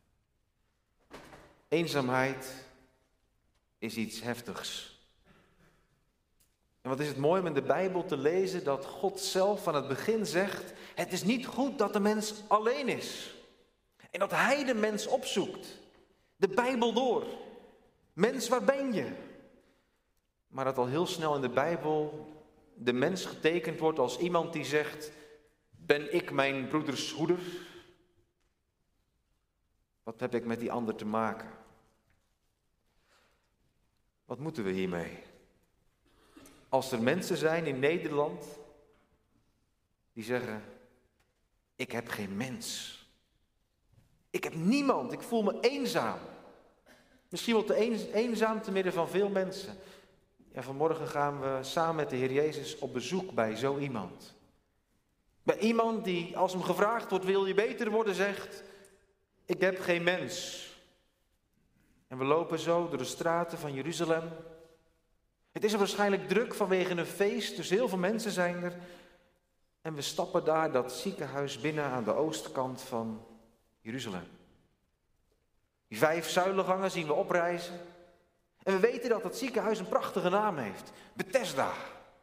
Eenzaamheid is iets heftigs. En wat is het mooi om in de Bijbel te lezen dat God zelf van het begin zegt: het is niet goed dat de mens alleen is. En dat hij de mens opzoekt. De Bijbel door. Mens, waar ben je? Maar dat al heel snel in de Bijbel de mens getekend wordt als iemand die zegt: ben ik mijn broeders hoeder? Wat heb ik met die ander te maken? Wat moeten we hiermee? Als er mensen zijn in Nederland die zeggen: ik heb geen mens. Ik heb niemand, ik voel me eenzaam. Misschien wel te eenzaam te midden van veel mensen. Ja, vanmorgen gaan we samen met de Heer Jezus op bezoek bij zo iemand. Bij iemand die, als hem gevraagd wordt: wil je beter worden, zegt: ik heb geen mens. En we lopen zo door de straten van Jeruzalem. Het is er waarschijnlijk druk vanwege een feest, dus heel veel mensen zijn er. En we stappen daar dat ziekenhuis binnen aan de oostkant van Jeruzalem. Die 5 zuilengangen zien we oprijzen. En we weten dat het ziekenhuis een prachtige naam heeft: Bethesda.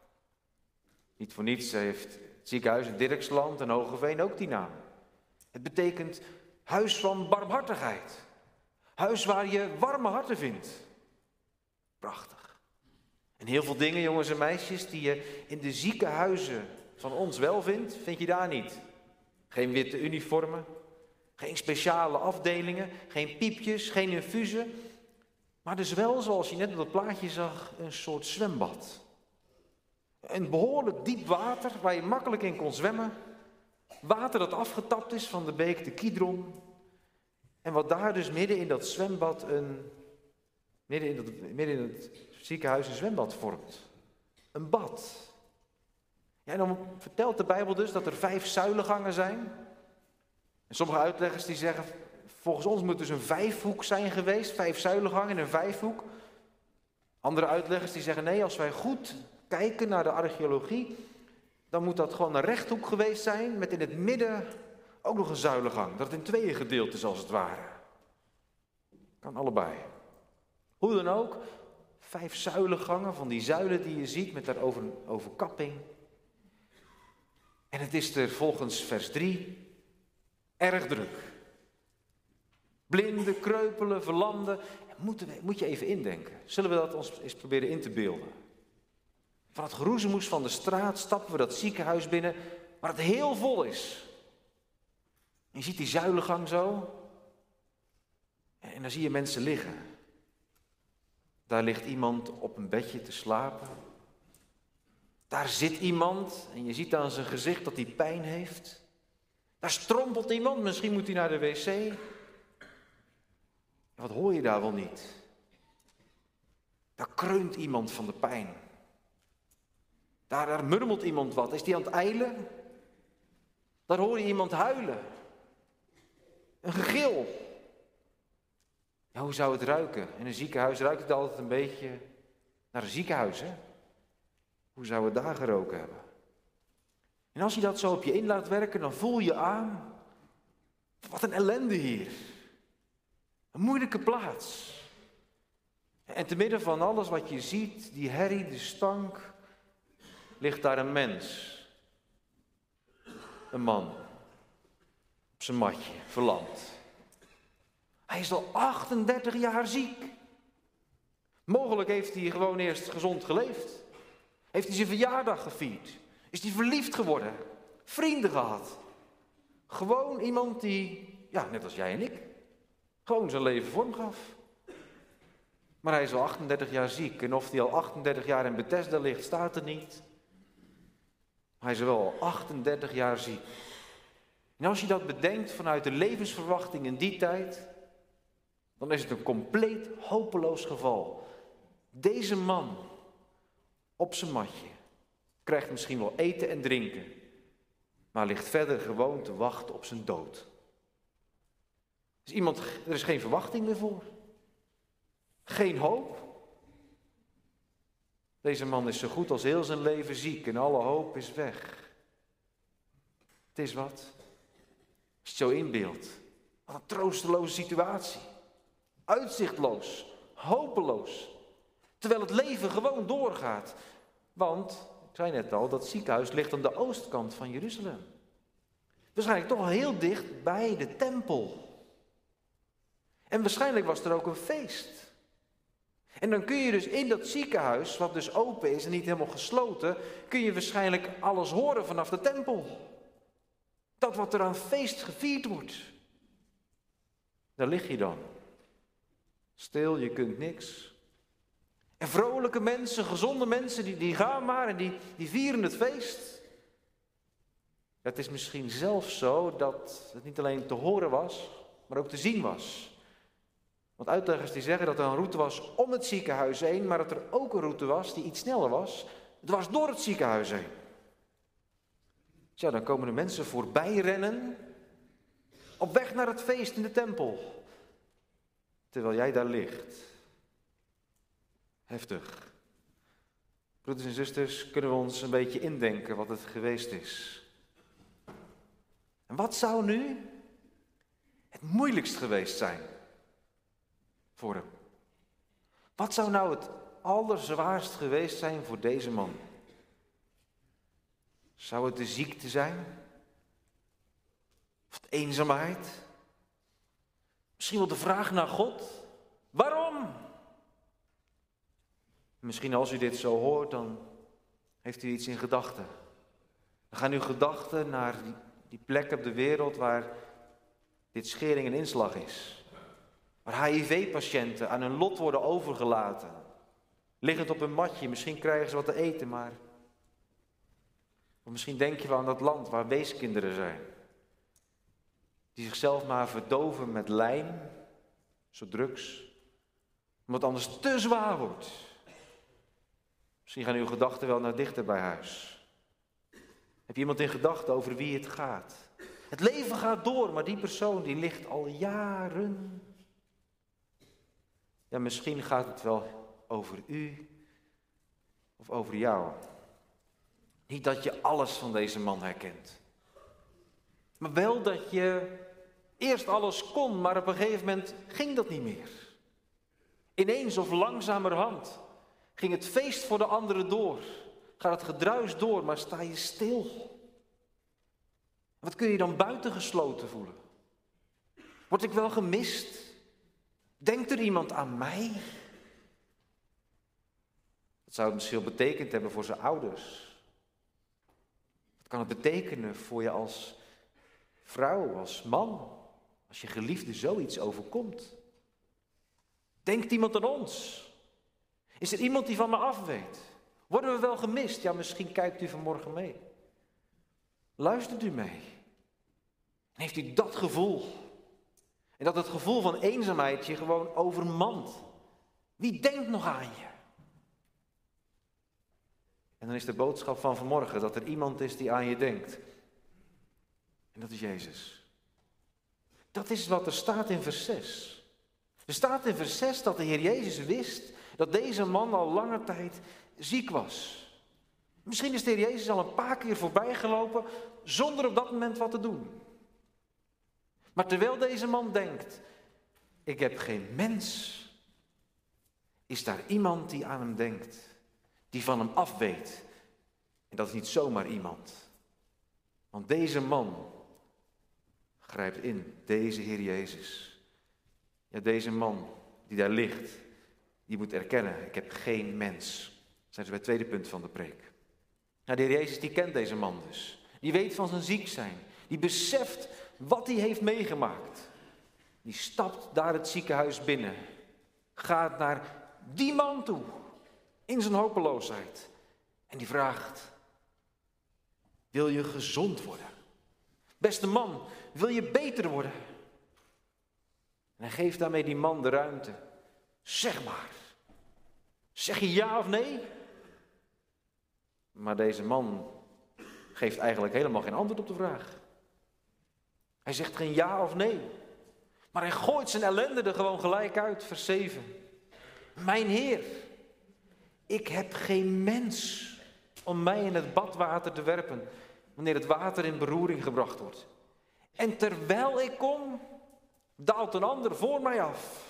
Niet voor niets heeft het ziekenhuis in Dirksland en Hogeveen ook die naam. Het betekent huis van barmhartigheid. Huis waar je warme harten vindt. Prachtig. En heel veel dingen, jongens en meisjes, die je in de ziekenhuizen van ons wel vindt, vind je daar niet. Geen witte uniformen, geen speciale afdelingen, geen piepjes, geen infusen. Maar dus wel, zoals je net op dat plaatje zag, een soort zwembad. Een behoorlijk diep water waar je makkelijk in kon zwemmen. Water dat afgetapt is van de beek de Kidron. En wat daar dus midden in dat zwembad, midden in het ziekenhuis een zwembad vormt. Een bad. Ja, en dan vertelt de Bijbel dus dat er 5 zuilengangen zijn. En sommige uitleggers die zeggen: volgens ons moet dus een 5-hoek zijn geweest. 5 zuilengangen in een 5-hoek. Andere uitleggers die zeggen: nee, als wij goed kijken naar de archeologie, dan moet dat gewoon een rechthoek geweest zijn met in het midden ook nog een zuilengang. Dat het in 2 gedeeld is als het ware. Kan allebei. Hoe dan ook, 5 zuilengangen van die zuilen die je ziet met daarover een overkapping. En het is er volgens vers 3 erg druk. Blinden, kreupelen, verlamden. Moet je even indenken. Zullen we dat ons eens proberen in te beelden? Van het geroezemoes van de straat stappen we dat ziekenhuis binnen, waar het heel vol is. En je ziet die zuilengang zo. En dan zie je mensen liggen. Daar ligt iemand op een bedje te slapen. Daar zit iemand en je ziet aan zijn gezicht dat hij pijn heeft. Daar strompelt iemand, misschien moet hij naar de wc. En wat hoor je daar wel niet? Daar kreunt iemand van de pijn. Daar murmelt iemand wat. Is die aan het ijlen? Daar hoor je iemand huilen. Een gegil. Ja, hoe zou het ruiken? In een ziekenhuis ruikt het altijd een beetje naar een ziekenhuis, hè? Hoe zou het daar geroken hebben? En als je dat zo op je in laat werken, dan voel je aan: wat een ellende hier. Een moeilijke plaats. En te midden van alles wat je ziet, die herrie, de stank, ligt daar een mens. Een man. Op zijn matje, verlamd. Hij is al 38 jaar ziek. Mogelijk heeft hij gewoon eerst gezond geleefd. Heeft hij zijn verjaardag gevierd. Is hij verliefd geworden. Vrienden gehad. Gewoon iemand die, ja, net als jij en ik, gewoon zijn leven vorm gaf. Maar hij is al 38 jaar ziek. En of hij al 38 jaar in Bethesda ligt, staat er niet. Hij is wel al 38 jaar ziek. En als je dat bedenkt vanuit de levensverwachting in die tijd, dan is het een compleet hopeloos geval. Deze man op zijn matje krijgt misschien wel eten en drinken, maar ligt verder gewoon te wachten op zijn dood. Er is geen verwachting meer voor. Geen hoop. Deze man is zo goed als heel zijn leven ziek en alle hoop is weg. Het Het is wat. Als je het zo inbeeldt. Wat een troosteloze situatie. Uitzichtloos. Hopeloos. Terwijl het leven gewoon doorgaat. Want, ik zei net al, dat ziekenhuis ligt aan de oostkant van Jeruzalem. Waarschijnlijk toch al heel dicht bij de tempel. En waarschijnlijk was er ook een feest. En dan kun je dus in dat ziekenhuis, wat dus open is en niet helemaal gesloten, kun je waarschijnlijk alles horen vanaf de tempel. Dat wat er aan feest gevierd wordt. Daar lig je dan. Stil, je kunt niks. En vrolijke mensen, gezonde mensen, die gaan maar en die vieren het feest. Het is misschien zelfs zo dat het niet alleen te horen was, maar ook te zien was. Want uitleggers die zeggen dat er een route was om het ziekenhuis heen, maar dat er ook een route was die iets sneller was. Het was door het ziekenhuis heen. Dus ja, dan komen de mensen voorbij rennen, op weg naar het feest in de tempel. Terwijl jij daar ligt. Heftig. Broeders en zusters, kunnen we ons een beetje indenken wat het geweest is. En wat zou nu het moeilijkst geweest zijn voor hem? Wat zou nou het allerzwaarst geweest zijn voor deze man? Zou het de ziekte zijn? Of de eenzaamheid? Misschien wel de vraag naar God. Waarom? Misschien als u dit zo hoort, dan heeft u iets in gedachten. Dan gaan uw gedachten naar die plek op de wereld waar dit schering en inslag is. Waar HIV-patiënten aan hun lot worden overgelaten. Liggend op een matje, misschien krijgen ze wat te eten, maar... Of misschien denk je wel aan dat land waar weeskinderen zijn. Die zichzelf maar verdoven met lijm, zo drugs. Omdat het anders te zwaar wordt. Misschien gaan uw gedachten wel naar dichter bij huis. Heb je iemand in gedachten over wie het gaat? Het leven gaat door, maar die persoon die ligt al jaren. Ja, misschien gaat het wel over u of over jou. Niet dat je alles van deze man herkent. Maar wel dat je eerst alles kon, maar op een gegeven moment ging dat niet meer. Ineens of langzamerhand ging het feest voor de anderen door. Gaat het gedruis door, maar sta je stil. Wat kun je dan buitengesloten voelen? Word ik wel gemist? Denkt er iemand aan mij? Dat zou het misschien betekend hebben voor zijn ouders. Wat kan het betekenen voor je als vrouw, als man, als je geliefde zoiets overkomt? Denkt iemand aan ons? Is er iemand die van me afweet? Worden we wel gemist? Ja, misschien kijkt u vanmorgen mee. Luistert u mee? En heeft u dat gevoel? En dat het gevoel van eenzaamheid je gewoon overmand. Wie denkt nog aan je? En dan is de boodschap van vanmorgen dat er iemand is die aan je denkt. En dat is Jezus. Dat is wat er staat in vers 6. Er staat in vers 6 dat de Heer Jezus wist dat deze man al lange tijd ziek was. Misschien is de Heer Jezus al een paar keer voorbij gelopen zonder op dat moment wat te doen. Maar terwijl deze man denkt, ik heb geen mens, is daar iemand die aan hem denkt, die van hem afweet. En dat is niet zomaar iemand. Want deze man grijpt in, deze Heer Jezus. Ja, deze man die daar ligt, die moet erkennen, ik heb geen mens. Dat zijn ze bij het tweede punt van de preek. Nou, de Heer Jezus die kent deze man dus. Die weet van zijn ziek zijn. Die beseft wat hij heeft meegemaakt. Die stapt daar het ziekenhuis binnen. Gaat naar die man toe. In zijn hopeloosheid. En die vraagt, wil je gezond worden? Beste man, wil je beter worden? En hij geeft daarmee die man de ruimte. Zeg maar. Zeg je ja of nee? Maar deze man geeft eigenlijk helemaal geen antwoord op de vraag. Hij zegt geen ja of nee. Maar hij gooit zijn ellende er gewoon gelijk uit, vers 7. Mijn Heer, ik heb geen mens om mij in het badwater te werpen wanneer het water in beroering gebracht wordt. En terwijl ik kom, daalt een ander voor mij af.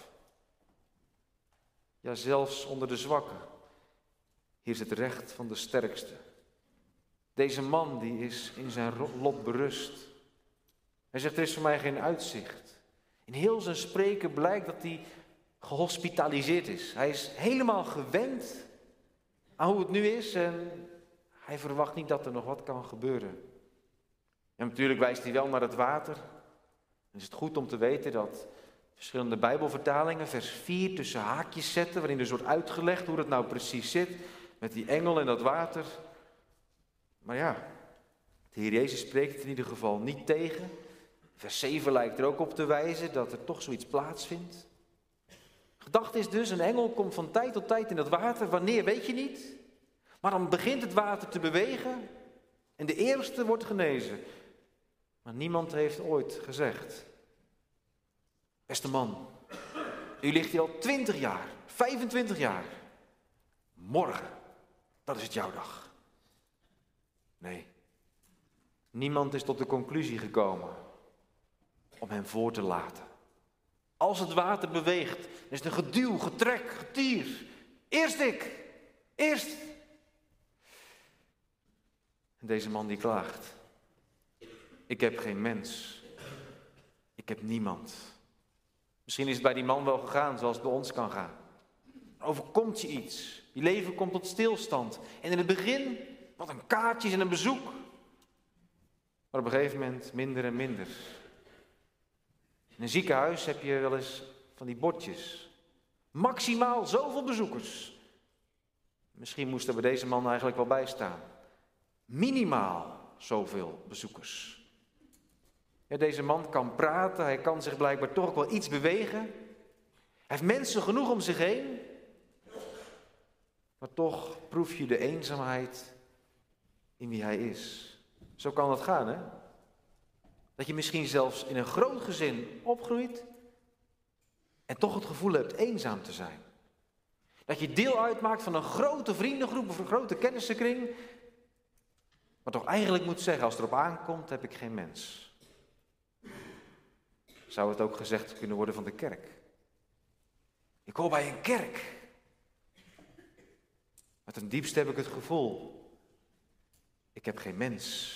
Ja, zelfs onder de zwakken. Hier is het recht van de sterkste. Deze man die is in zijn lot berust. Hij zegt, er is voor mij geen uitzicht. In heel zijn spreken blijkt dat hij gehospitaliseerd is. Hij is helemaal gewend aan hoe het nu is en hij verwacht niet dat er nog wat kan gebeuren. En natuurlijk wijst hij wel naar het water. Dan is het goed om te weten dat verschillende Bijbelvertalingen vers 4 tussen haakjes zetten, waarin dus wordt uitgelegd hoe het nou precies zit met die engel en dat water. Maar ja, de Heer Jezus spreekt het in ieder geval niet tegen. Vers 7 lijkt er ook op te wijzen dat er toch zoiets plaatsvindt. Gedachte is dus, een engel komt van tijd tot tijd in dat water. Wanneer, weet je niet. Maar dan begint het water te bewegen en de eerste wordt genezen. Maar niemand heeft ooit gezegd, beste man, u ligt hier al 20 jaar, 25 jaar. Morgen, dat is het jouw dag. Nee, niemand is tot de conclusie gekomen om hem voor te laten. Als het water beweegt, dan is het een geduw, getrek, getier. Eerst ik, eerst. En deze man die klaagt. Ik heb geen mens. Ik heb niemand. Misschien is het bij die man wel gegaan zoals het bij ons kan gaan. Overkomt je iets. Je leven komt tot stilstand. En in het begin, wat een kaartjes en een bezoek. Maar op een gegeven moment minder en minder. In een ziekenhuis heb je wel eens van die bordjes. Maximaal zoveel bezoekers. Misschien moest er bij deze man eigenlijk wel bij staan. Minimaal zoveel bezoekers. Ja, deze man kan praten, hij kan zich blijkbaar toch ook wel iets bewegen. Hij heeft mensen genoeg om zich heen. Maar toch proef je de eenzaamheid in wie hij is. Zo kan het gaan, hè? Dat je misschien zelfs in een groot gezin opgroeit en toch het gevoel hebt eenzaam te zijn. Dat je deel uitmaakt van een grote vriendengroep of een grote kennissenkring, maar toch eigenlijk moet zeggen, als het erop aankomt, heb ik geen mens. Zou het ook gezegd kunnen worden van de kerk? Ik hoor bij een kerk. Maar ten diepste heb ik het gevoel, ik heb geen mens.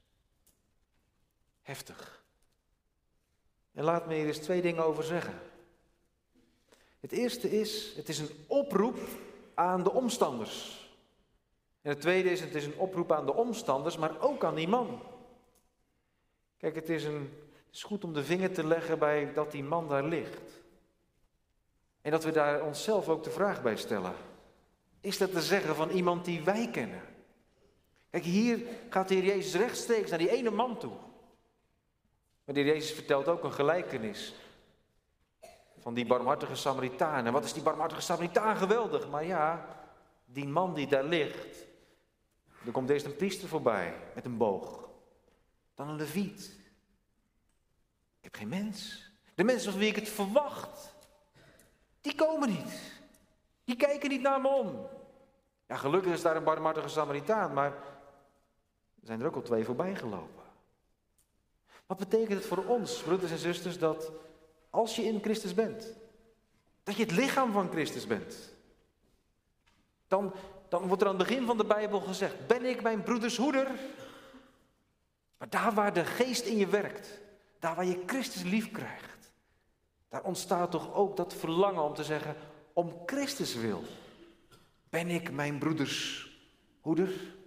Heftig. En laat me hier eens 2 dingen over zeggen. Het eerste is, het is een oproep aan de omstanders. En het tweede is, het is een oproep aan de omstanders, maar ook aan die man. Kijk, het is goed om de vinger te leggen bij dat die man daar ligt. En dat we daar onszelf ook de vraag bij stellen. Is dat te zeggen van iemand die wij kennen? Kijk, hier gaat de Heer Jezus rechtstreeks naar die ene man toe. Maar de Heer Jezus vertelt ook een gelijkenis van die barmhartige Samaritaan. En wat is die barmhartige Samaritaan geweldig? Maar ja, die man die daar ligt, er komt eerst een priester voorbij met een boog. Dan een leviet. Ik heb geen mens. De mensen van wie ik het verwacht, die komen niet. Die kijken niet naar me om. Ja, gelukkig is daar een barmhartige Samaritaan, maar er zijn er ook al 2 voorbij gelopen. Wat betekent het voor ons, broeders en zusters, dat als je in Christus bent, dat je het lichaam van Christus bent, dan wordt er aan het begin van de Bijbel gezegd, ben ik mijn broeders hoeder? Maar daar waar de geest in je werkt, daar waar je Christus lief krijgt, daar ontstaat toch ook dat verlangen om te zeggen, om Christus wil, ben ik mijn broeders hoeder?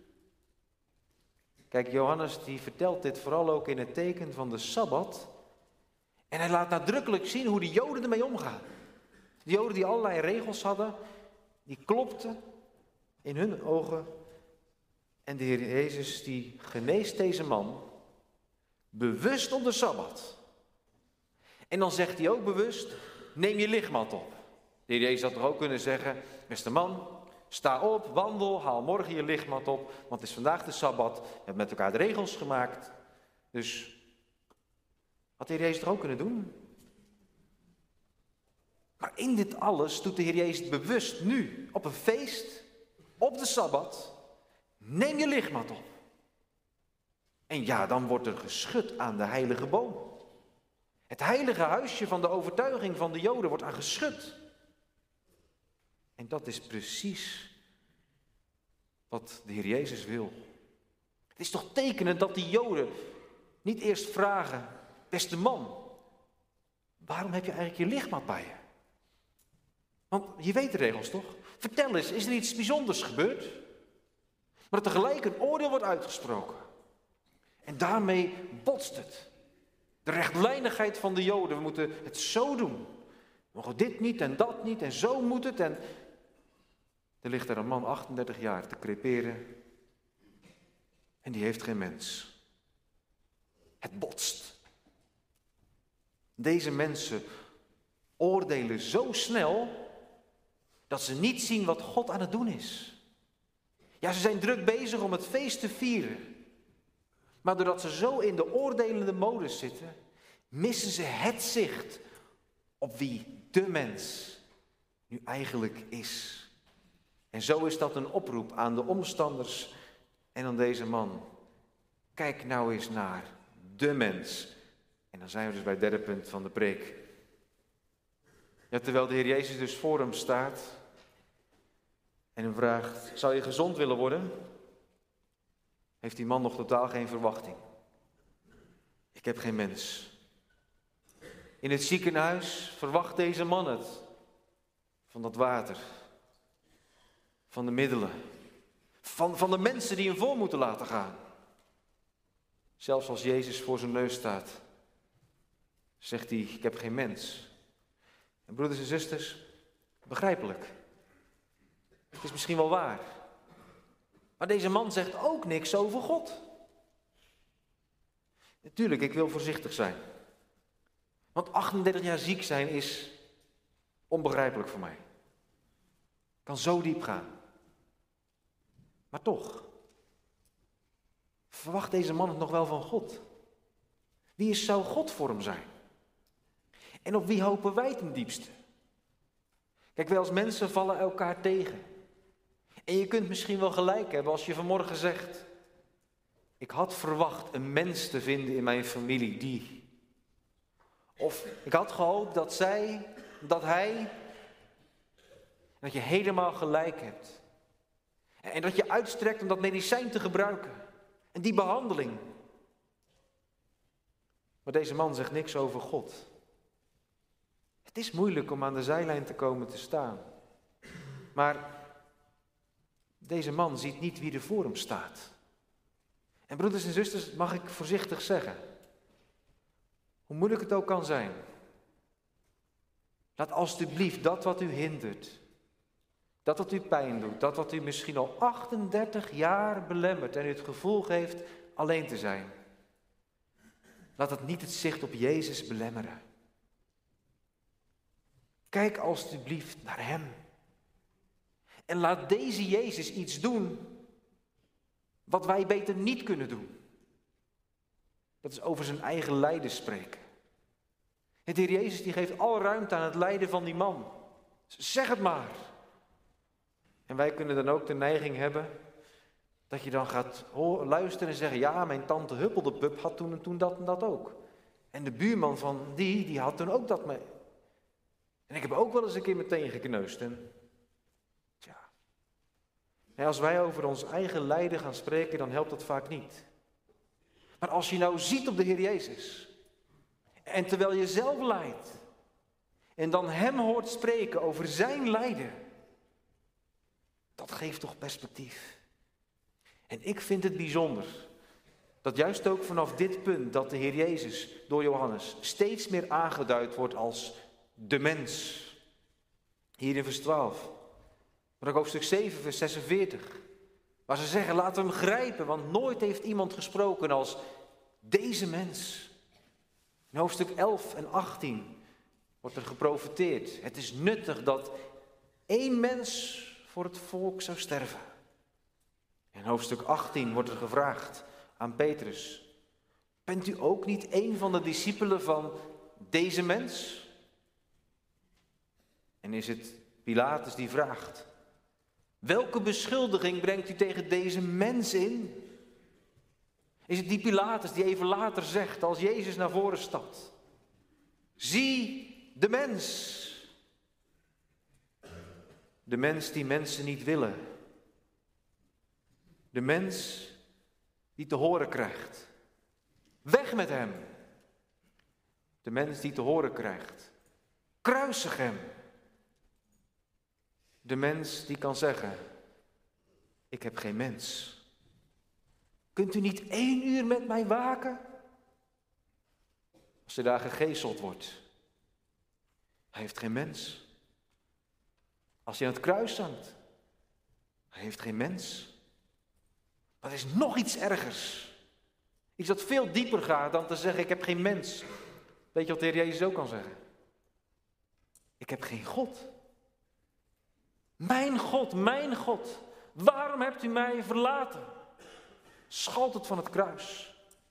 Kijk, Johannes die vertelt dit vooral ook in het teken van de Sabbat. En hij laat nadrukkelijk zien hoe de Joden ermee omgaan. De Joden die allerlei regels hadden, die klopten in hun ogen. En de Heer Jezus die geneest deze man bewust op de Sabbat. En dan zegt hij ook bewust, neem je lichtmat op. De Heer Jezus had toch ook kunnen zeggen, beste man, sta op, wandel, haal morgen je lichtmat op, want het is vandaag de Sabbat. We hebben met elkaar de regels gemaakt. Dus had de Heer Jezus het ook kunnen doen? Maar in dit alles doet de Heer Jezus bewust nu, op een feest, op de Sabbat, neem je lichtmat op. En ja, dan wordt er geschud aan de heilige boom. Het heilige huisje van de overtuiging van de Joden wordt aan geschud. En dat is precies wat de Heer Jezus wil. Het is toch tekenend dat die Joden niet eerst vragen: beste man, waarom heb je eigenlijk je lichtmat bij je? Want je weet de regels toch? Vertel eens, is er iets bijzonders gebeurd? Maar dat tegelijk een oordeel wordt uitgesproken. En daarmee botst het. De rechtlijnigheid van de Joden, we moeten het zo doen. We mogen dit niet en dat niet en zo moet het. En er ligt er een man 38 jaar te creperen en die heeft geen mens. Het botst. Deze mensen oordelen zo snel dat ze niet zien wat God aan het doen is. Ja, ze zijn druk bezig om het feest te vieren. Maar doordat ze zo in de oordelende modus zitten, missen ze het zicht op wie de mens nu eigenlijk is. En zo is dat een oproep aan de omstanders en aan deze man. Kijk nou eens naar de mens. En dan zijn we dus bij het derde punt van de preek. Ja, terwijl de Heer Jezus dus voor hem staat en hem vraagt: zou je gezond willen worden? Heeft die man nog totaal geen verwachting. Ik heb geen mens. In het ziekenhuis verwacht deze man het. Van dat water. Van de middelen. Van de mensen die hem voor moeten laten gaan. Zelfs als Jezus voor zijn neus staat, zegt hij: ik heb geen mens. En broeders en zusters, begrijpelijk. Het is misschien wel waar. Maar deze man zegt ook niks over God. Natuurlijk, ik wil voorzichtig zijn. Want 38 jaar ziek zijn is onbegrijpelijk voor mij. Kan zo diep gaan. Maar toch, verwacht deze man het nog wel van God? Zou God voor hem zijn? En op wie hopen wij ten diepste? Kijk, wij als mensen vallen elkaar tegen. En je kunt misschien wel gelijk hebben als je vanmorgen zegt: ik had verwacht een mens te vinden in mijn familie die. Of ik had gehoopt dat zij, dat hij. Dat je helemaal gelijk hebt. En dat je uitstrekt om dat medicijn te gebruiken. En die behandeling. Maar deze man zegt niks over God. Het is moeilijk om aan de zijlijn te komen te staan. Maar deze man ziet niet wie er voor hem staat. En broeders en zusters, mag ik voorzichtig zeggen, hoe moeilijk het ook kan zijn, laat alstublieft dat wat u hindert, dat wat u pijn doet, dat wat u misschien al 38 jaar belemmert en u het gevoel geeft alleen te zijn, laat het niet het zicht op Jezus belemmeren. Kijk alstublieft naar hem. En laat deze Jezus iets doen wat wij beter niet kunnen doen. Dat is over zijn eigen lijden spreken. Het Heer Jezus die geeft alle ruimte aan het lijden van die man. Zeg het maar. En wij kunnen dan ook de neiging hebben dat je dan gaat luisteren en zeggen: ja, mijn tante Huppeldepup had toen en toen dat en dat ook. En de buurman van die had toen ook dat mee. En ik heb ook wel eens een keer meteen gekneusd. En als wij over ons eigen lijden gaan spreken, dan helpt dat vaak niet. Maar als je nou ziet op de Heer Jezus, en terwijl je zelf lijdt, en dan hem hoort spreken over zijn lijden, dat geeft toch perspectief. En ik vind het bijzonder, dat juist ook vanaf dit punt, dat de Heer Jezus door Johannes steeds meer aangeduid wordt als de mens. Hier in vers 12. Maar ook hoofdstuk 7, vers 46. Waar ze zeggen: laten we hem grijpen, want nooit heeft iemand gesproken als deze mens. In hoofdstuk 11 en 18 wordt er geprofeteerd: het is nuttig dat 1 mens voor het volk zou sterven. In hoofdstuk 18 wordt er gevraagd aan Petrus: bent u ook niet een van de discipelen van deze mens? En is het Pilatus die vraagt: welke beschuldiging brengt u tegen deze mens in? Is het die Pilatus die even later zegt, als Jezus naar voren stapt: zie de mens. De mens die mensen niet willen. De mens die te horen krijgt: weg met hem. De mens die te horen krijgt: kruisig hem. De mens die kan zeggen: ik heb geen mens. Kunt u niet 1 uur met mij waken? Als hij daar gegezeld wordt. Hij heeft geen mens. Als hij aan het kruis hangt. Hij heeft geen mens. Maar er is nog iets ergers. Iets dat veel dieper gaat dan te zeggen: ik heb geen mens. Weet je wat de Heer Jezus ook kan zeggen? Ik heb geen God. Mijn God, waarom hebt u mij verlaten? Schalt het van het kruis.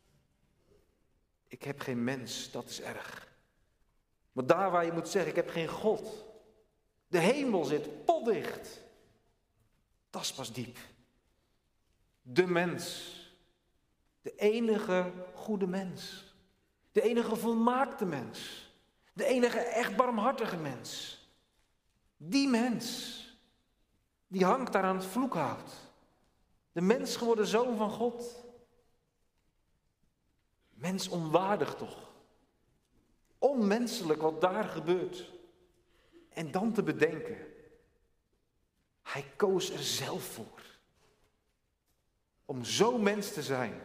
Ik heb geen mens, dat is erg. Maar daar waar je moet zeggen: ik heb geen God. De hemel zit potdicht. Dat is pas diep. De mens. De enige goede mens. De enige volmaakte mens. De enige echt barmhartige mens. Die mens. Die hangt daar aan het vloekhout. De mens geworden zoon van God. Mens onwaardig toch. Onmenselijk wat daar gebeurt. En dan te bedenken: hij koos er zelf voor. Om zo mens te zijn.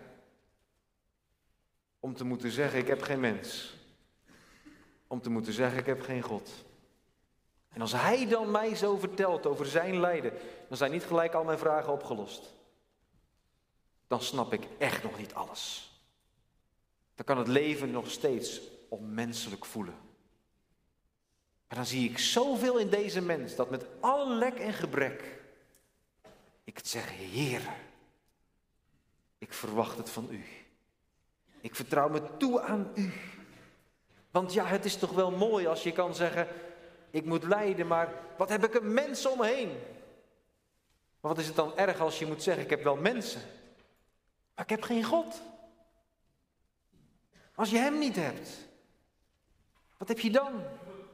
Om te moeten zeggen: ik heb geen mens. Om te moeten zeggen: ik heb geen God. En als hij dan mij zo vertelt over zijn lijden, dan zijn niet gelijk al mijn vragen opgelost. Dan snap ik echt nog niet alles. Dan kan het leven nog steeds onmenselijk voelen. Maar dan zie ik zoveel in deze mens, dat met alle lek en gebrek ik het zeg: Heer, ik verwacht het van u. Ik vertrouw me toe aan u. Want ja, het is toch wel mooi als je kan zeggen: ik moet lijden, maar wat heb ik een mens om me heen? Maar wat is het dan erg als je moet zeggen: ik heb wel mensen, maar ik heb geen God. Als je hem niet hebt, wat heb je dan?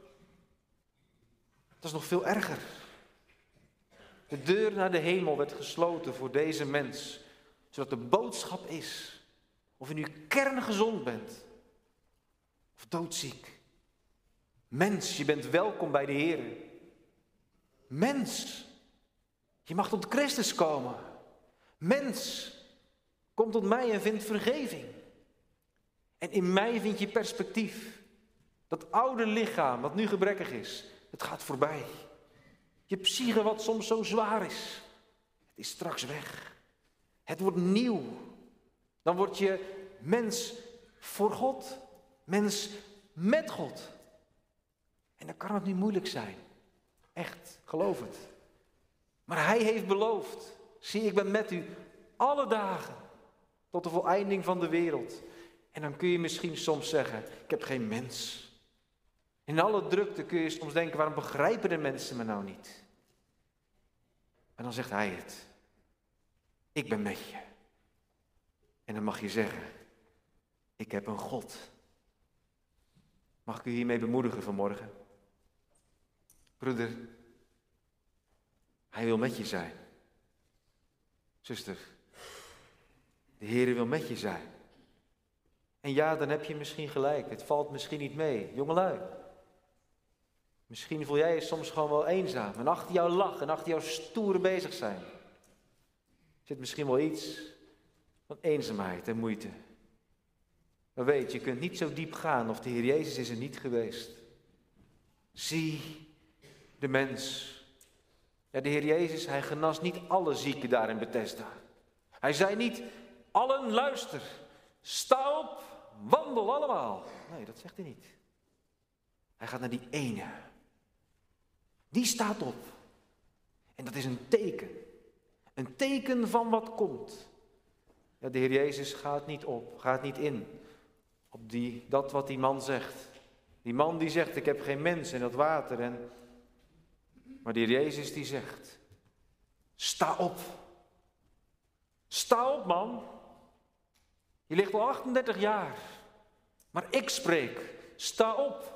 Dat is nog veel erger. De deur naar de hemel werd gesloten voor deze mens, zodat de boodschap is: of je nu kerngezond bent of doodziek. Mens, je bent welkom bij de Heer. Mens, je mag tot Christus komen. Mens, kom tot mij en vind vergeving. En in mij vind je perspectief. Dat oude lichaam wat nu gebrekkig is, het gaat voorbij. Je psyche wat soms zo zwaar is, het is straks weg. Het wordt nieuw. Dan word je mens voor God. Mens met God. En dan kan het nu moeilijk zijn. Echt, geloof het. Maar hij heeft beloofd: zie, ik ben met u alle dagen tot de voleinding van de wereld. En dan kun je misschien soms zeggen: ik heb geen mens. In alle drukte kun je soms denken: waarom begrijpen de mensen me nou niet? En dan zegt hij het: ik ben met je. En dan mag je zeggen: ik heb een God. Mag ik u hiermee bemoedigen vanmorgen? Broeder, hij wil met je zijn. Zuster, de Heer wil met je zijn. En ja, dan heb je misschien gelijk. Het valt misschien niet mee. Jongelui, misschien voel jij je soms gewoon wel eenzaam. En achter jouw lach en achter jouw stoere bezig zijn zit misschien wel iets van eenzaamheid en moeite. Maar weet, je kunt niet zo diep gaan of de Heer Jezus is er niet geweest. Zie de mens. Ja, de Heer Jezus, hij genas niet alle zieken daar in Bethesda. Hij zei niet: allen luister, sta op, wandel allemaal. Nee, dat zegt hij niet. Hij gaat naar die ene. Die staat op. En dat is een teken. Een teken van wat komt. Ja, de Heer Jezus gaat niet op, gaat niet in op dat wat die man zegt. Die man die zegt: ik heb geen mens in dat water. Maar de Heer Jezus die zegt: sta op. Sta op, man. Je ligt al 38 jaar. Maar ik spreek. Sta op.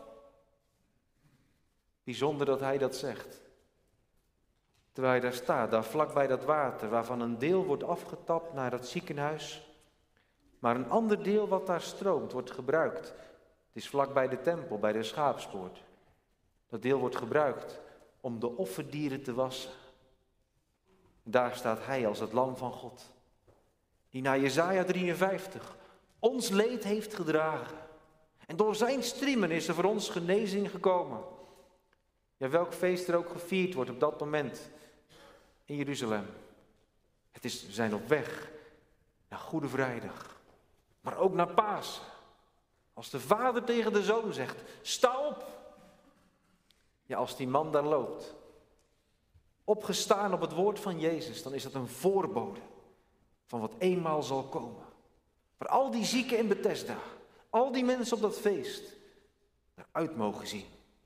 Bijzonder dat hij dat zegt. Terwijl hij daar staat, daar vlakbij dat water, waarvan een deel wordt afgetapt naar het ziekenhuis. Maar een ander deel wat daar stroomt, wordt gebruikt. Het is vlakbij de tempel, bij de schaapspoort. Dat deel wordt gebruikt om de offerdieren te wassen. Daar staat hij als het lam van God. Die naar Jesaja 53 ons leed heeft gedragen. En door zijn striemen is er voor ons genezing gekomen. Ja, welk feest er ook gevierd wordt op dat moment in Jeruzalem. We zijn op weg naar Goede Vrijdag. Maar ook naar Pasen. Als de vader tegen de zoon zegt, sta op. Ja, als die man daar loopt, opgestaan op het woord van Jezus, dan is dat een voorbode van wat eenmaal zal komen. Waar al die zieken in Bethesda, al die mensen op dat feest, eruit mogen zien.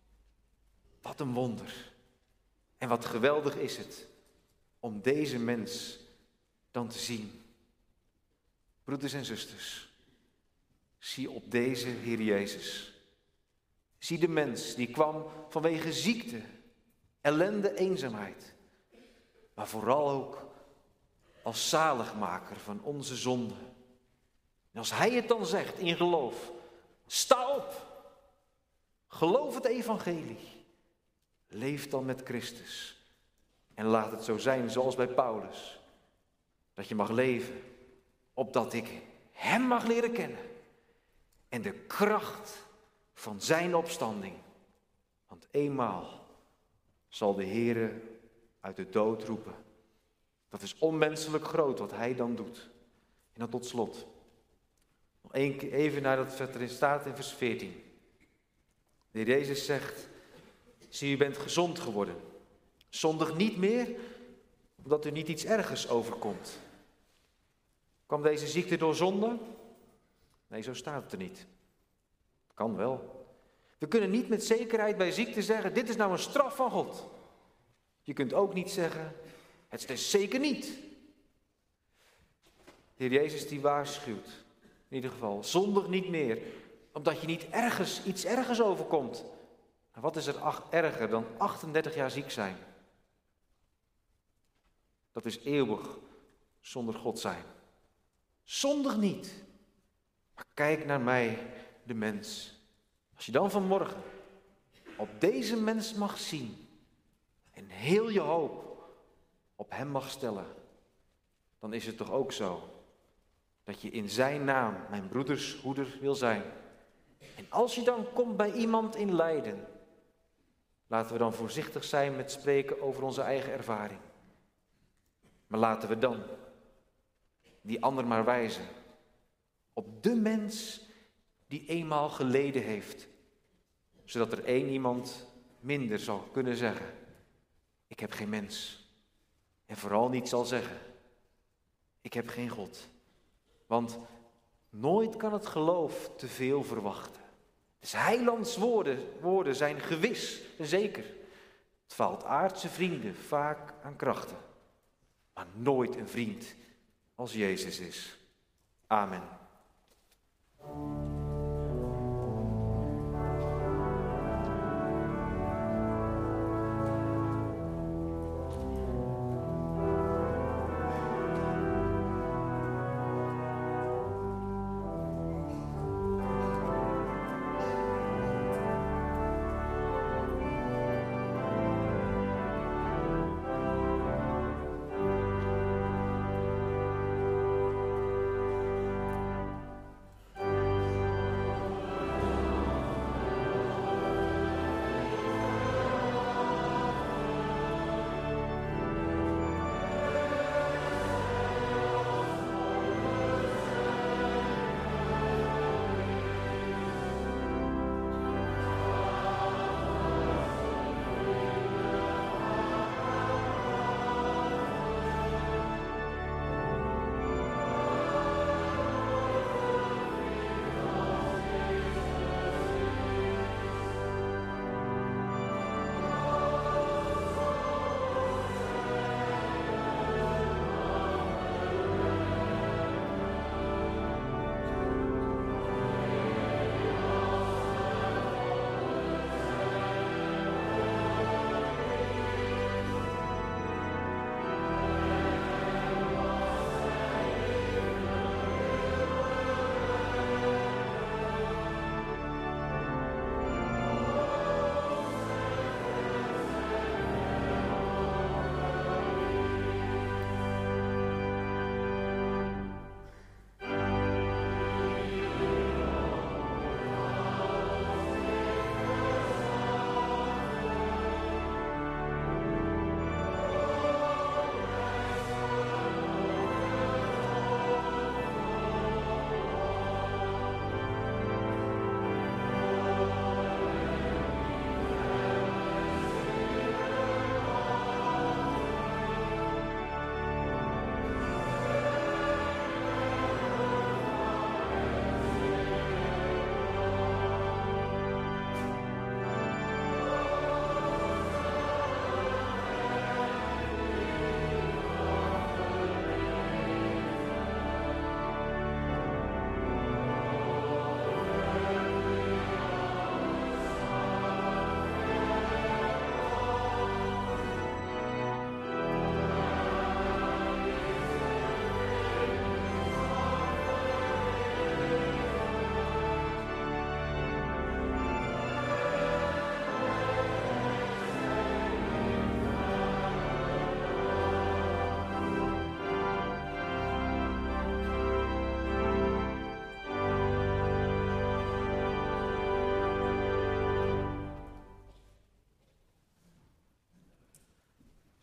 Wat een wonder. En wat geweldig is het om deze mens dan te zien. Broeders en zusters, zie op deze Heer Jezus. Zie de mens die kwam vanwege ziekte, ellende, eenzaamheid. Maar vooral ook als zaligmaker van onze zonden. En als hij het dan zegt in geloof, sta op. Geloof het evangelie. Leef dan met Christus. En laat het zo zijn zoals bij Paulus. Dat je mag leven, opdat ik hem mag leren kennen. En de kracht van zijn opstanding. Want eenmaal zal de Heere uit de dood roepen. Dat is onmenselijk groot wat hij dan doet. En dan tot slot. Nog één keer even naar dat wat erin staat in vers 14. De Heer Jezus zegt, zie, u bent gezond geworden. Zondig niet meer, omdat u niet iets ergers overkomt. Kwam deze ziekte door zonde? Nee, zo staat het er niet. Kan wel. We kunnen niet met zekerheid bij ziekte zeggen, dit is nou een straf van God. Je kunt ook niet zeggen, het is zeker niet. De Heer Jezus die waarschuwt, in ieder geval, zondig niet meer, omdat je niet iets ergers overkomt. En wat is er erger dan 38 jaar ziek zijn? Dat is eeuwig zonder God zijn. Zondig niet. Maar kijk naar mij, de mens. Als je dan vanmorgen op deze mens mag zien en heel je hoop op hem mag stellen, dan is het toch ook zo dat je in zijn naam mijn broeders hoeder wil zijn. En als je dan komt bij iemand in lijden, laten we dan voorzichtig zijn met spreken over onze eigen ervaring. Maar laten we dan die ander maar wijzen op de mens die eenmaal geleden heeft. Zodat er één iemand minder zal kunnen zeggen, ik heb geen mens. En vooral niet zal zeggen, ik heb geen God. Want nooit kan het geloof te veel verwachten. Dus heilands woorden zijn gewis en zeker. Het faalt aardse vrienden vaak aan krachten. Maar nooit een vriend als Jezus is. Amen.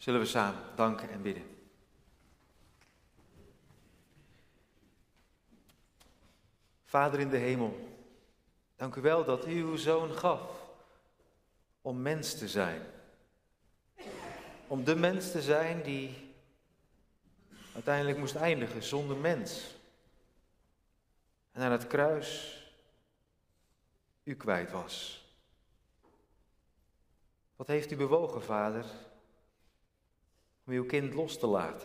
Zullen we samen danken en bidden. Vader in de hemel, dank u wel dat u uw zoon gaf om mens te zijn. Om de mens te zijn die uiteindelijk moest eindigen zonder mens. En aan het kruis u kwijt was. Wat heeft u bewogen, Vader, om uw kind los te laten?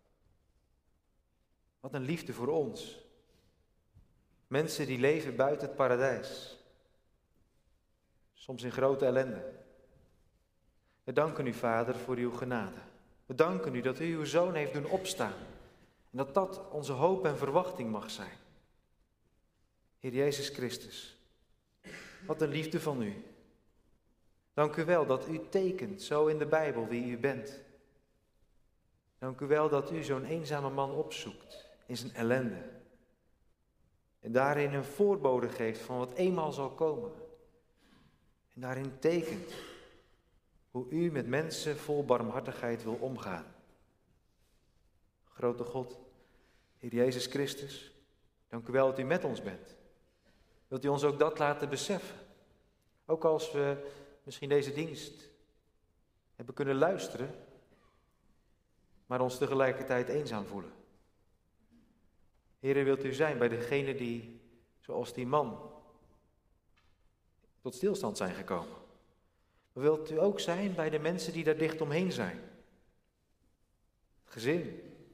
Wat een liefde voor ons. Mensen die leven buiten het paradijs. Soms in grote ellende. We danken u, Vader, voor uw genade. We danken u dat u uw zoon heeft doen opstaan. En dat dat onze hoop en verwachting mag zijn. Heer Jezus Christus, wat een liefde van u. Dank u wel dat u tekent zo in de Bijbel wie u bent. Dank u wel dat u zo'n eenzame man opzoekt in zijn ellende. En daarin een voorbode geeft van wat eenmaal zal komen. En daarin tekent hoe u met mensen vol barmhartigheid wil omgaan. Grote God, Heer Jezus Christus, dank u wel dat u met ons bent. Wilt u ons ook dat laten beseffen? Ook als we misschien deze dienst hebben kunnen luisteren, maar ons tegelijkertijd eenzaam voelen. Heere, wilt u zijn bij degenen die, zoals die man, tot stilstand zijn gekomen. Maar wilt u ook zijn bij de mensen die daar dicht omheen zijn? Het gezin,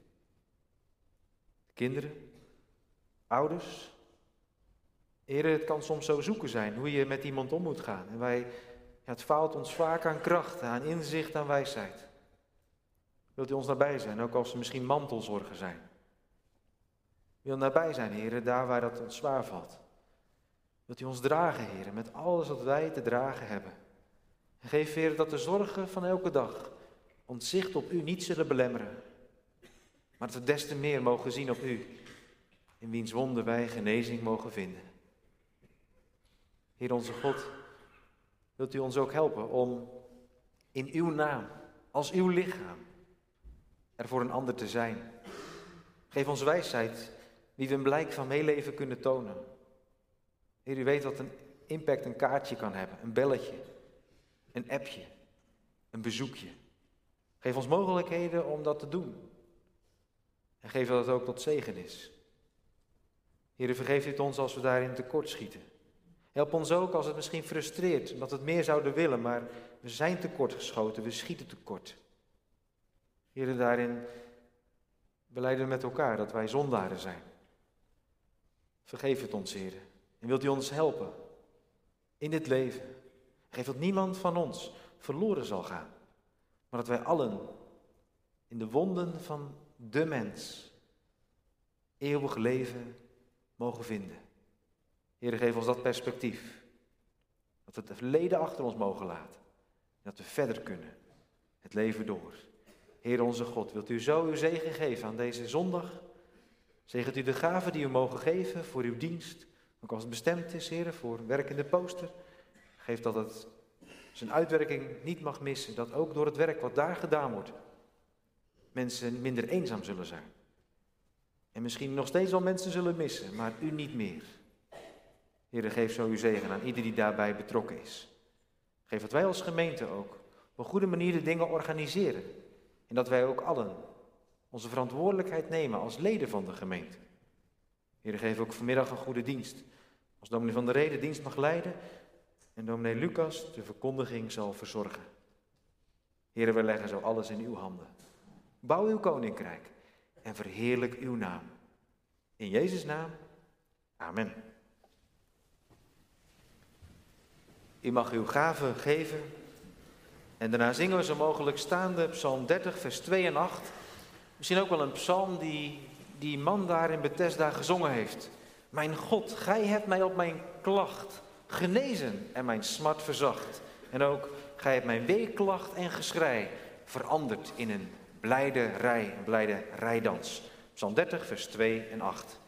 de kinderen, ouders. Heere, het kan soms zo zoeken zijn hoe je met iemand om moet gaan. En het faalt ons vaak aan kracht, aan inzicht, aan wijsheid. Wilt u ons nabij zijn, ook als er misschien mantelzorgen zijn. Wil nabij zijn, Heere, daar waar dat ons zwaar valt. Wilt u ons dragen, Heere, met alles wat wij te dragen hebben. En geef, Heere, dat de zorgen van elke dag ons zicht op u niet zullen belemmeren. Maar dat we des te meer mogen zien op u, in wiens wonden wij genezing mogen vinden. Heer onze God, wilt u ons ook helpen om in uw naam, als uw lichaam, er voor een ander te zijn. Geef ons wijsheid, wie we een blijk van meeleven kunnen tonen. Heer, u weet wat een impact een kaartje kan hebben, een belletje, een appje, een bezoekje. Geef ons mogelijkheden om dat te doen. En geef dat het ook tot zegen is. Heer, vergeef het ons als we daarin tekort schieten. Help ons ook als het misschien frustreert, omdat we het meer zouden willen, maar we zijn tekortgeschoten, we schieten tekort. Heer, daarin belijden we met elkaar dat wij zondaren zijn. Vergeef het ons, Heer. En wilt u ons helpen in dit leven. Geef dat niemand van ons verloren zal gaan, maar dat wij allen in de wonden van de mens eeuwig leven mogen vinden. Heer, geef ons dat perspectief. Dat we het verleden achter ons mogen laten. En dat we verder kunnen. Het leven door. Heer onze God, wilt u zo uw zegen geven aan deze zondag? Zegent u de gaven die u mogen geven voor uw dienst. Ook als het bestemd is, Heer, voor werk in de poster. Geef dat het zijn uitwerking niet mag missen. Dat ook door het werk wat daar gedaan wordt, mensen minder eenzaam zullen zijn. En misschien nog steeds wel mensen zullen missen, maar u niet meer. Heer, geef zo uw zegen aan ieder die daarbij betrokken is. Geef dat wij als gemeente ook op een goede manier de dingen organiseren. En dat wij ook allen onze verantwoordelijkheid nemen als leden van de gemeente. Heer, geef ook vanmiddag een goede dienst. Als dominee Van der Ree de dienst mag leiden en dominee Lucas de verkondiging zal verzorgen. Heer, we leggen zo alles in uw handen. Bouw uw koninkrijk en verheerlijk uw naam. In Jezus' naam, amen. U mag uw gaven geven en daarna zingen we zo mogelijk staande Psalm 30, vers 2 en 8. Misschien ook wel een psalm die man daar in Bethesda gezongen heeft. Mijn God, gij hebt mij op mijn klacht genezen en mijn smart verzacht. En ook, gij hebt mijn weeklacht en geschrei veranderd in een blijde rijdans. Psalm 30, vers 2 en 8.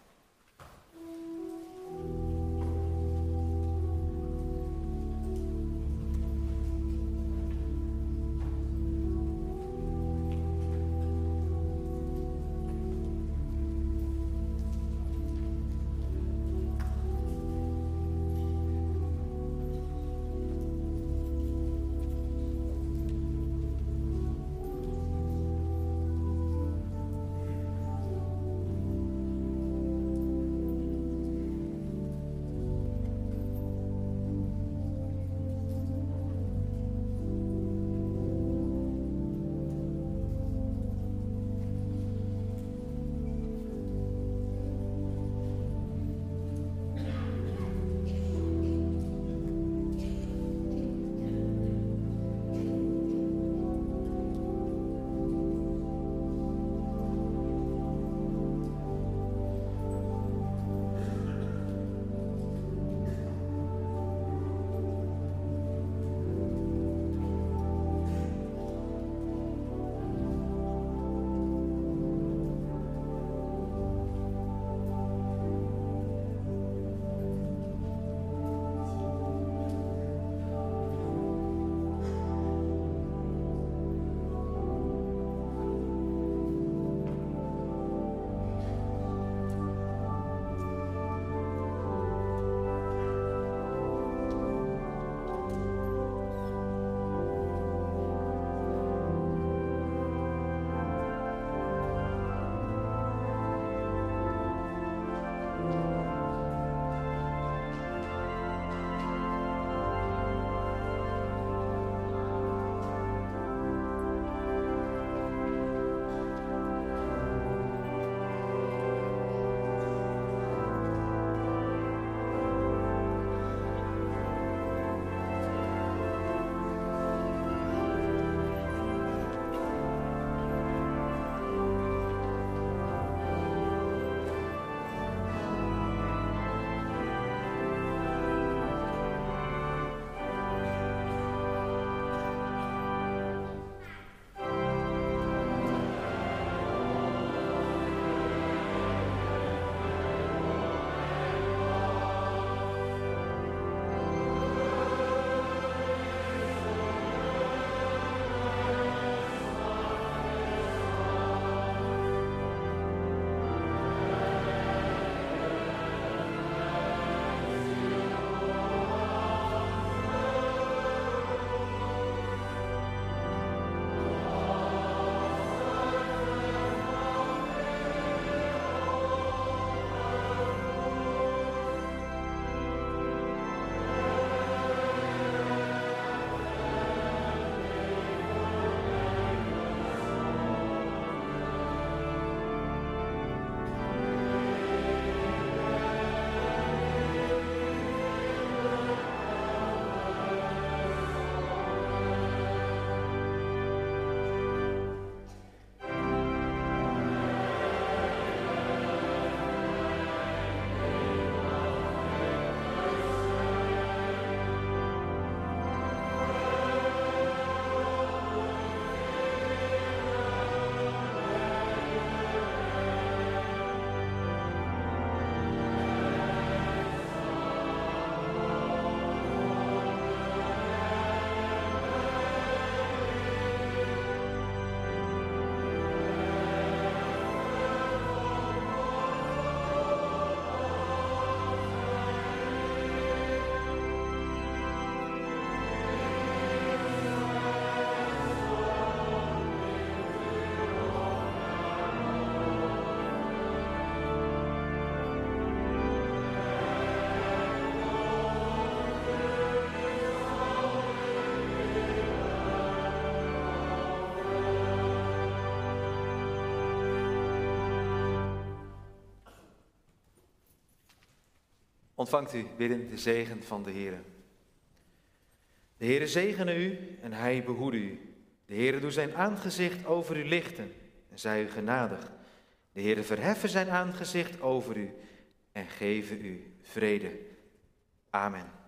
ontvangt u bidden de zegen van de Heere. De Heere zegene u en hij behoede u. De Heere doet zijn aangezicht over u lichten en zij u genadig. De Heere verheffen zijn aangezicht over u en geven u vrede. Amen.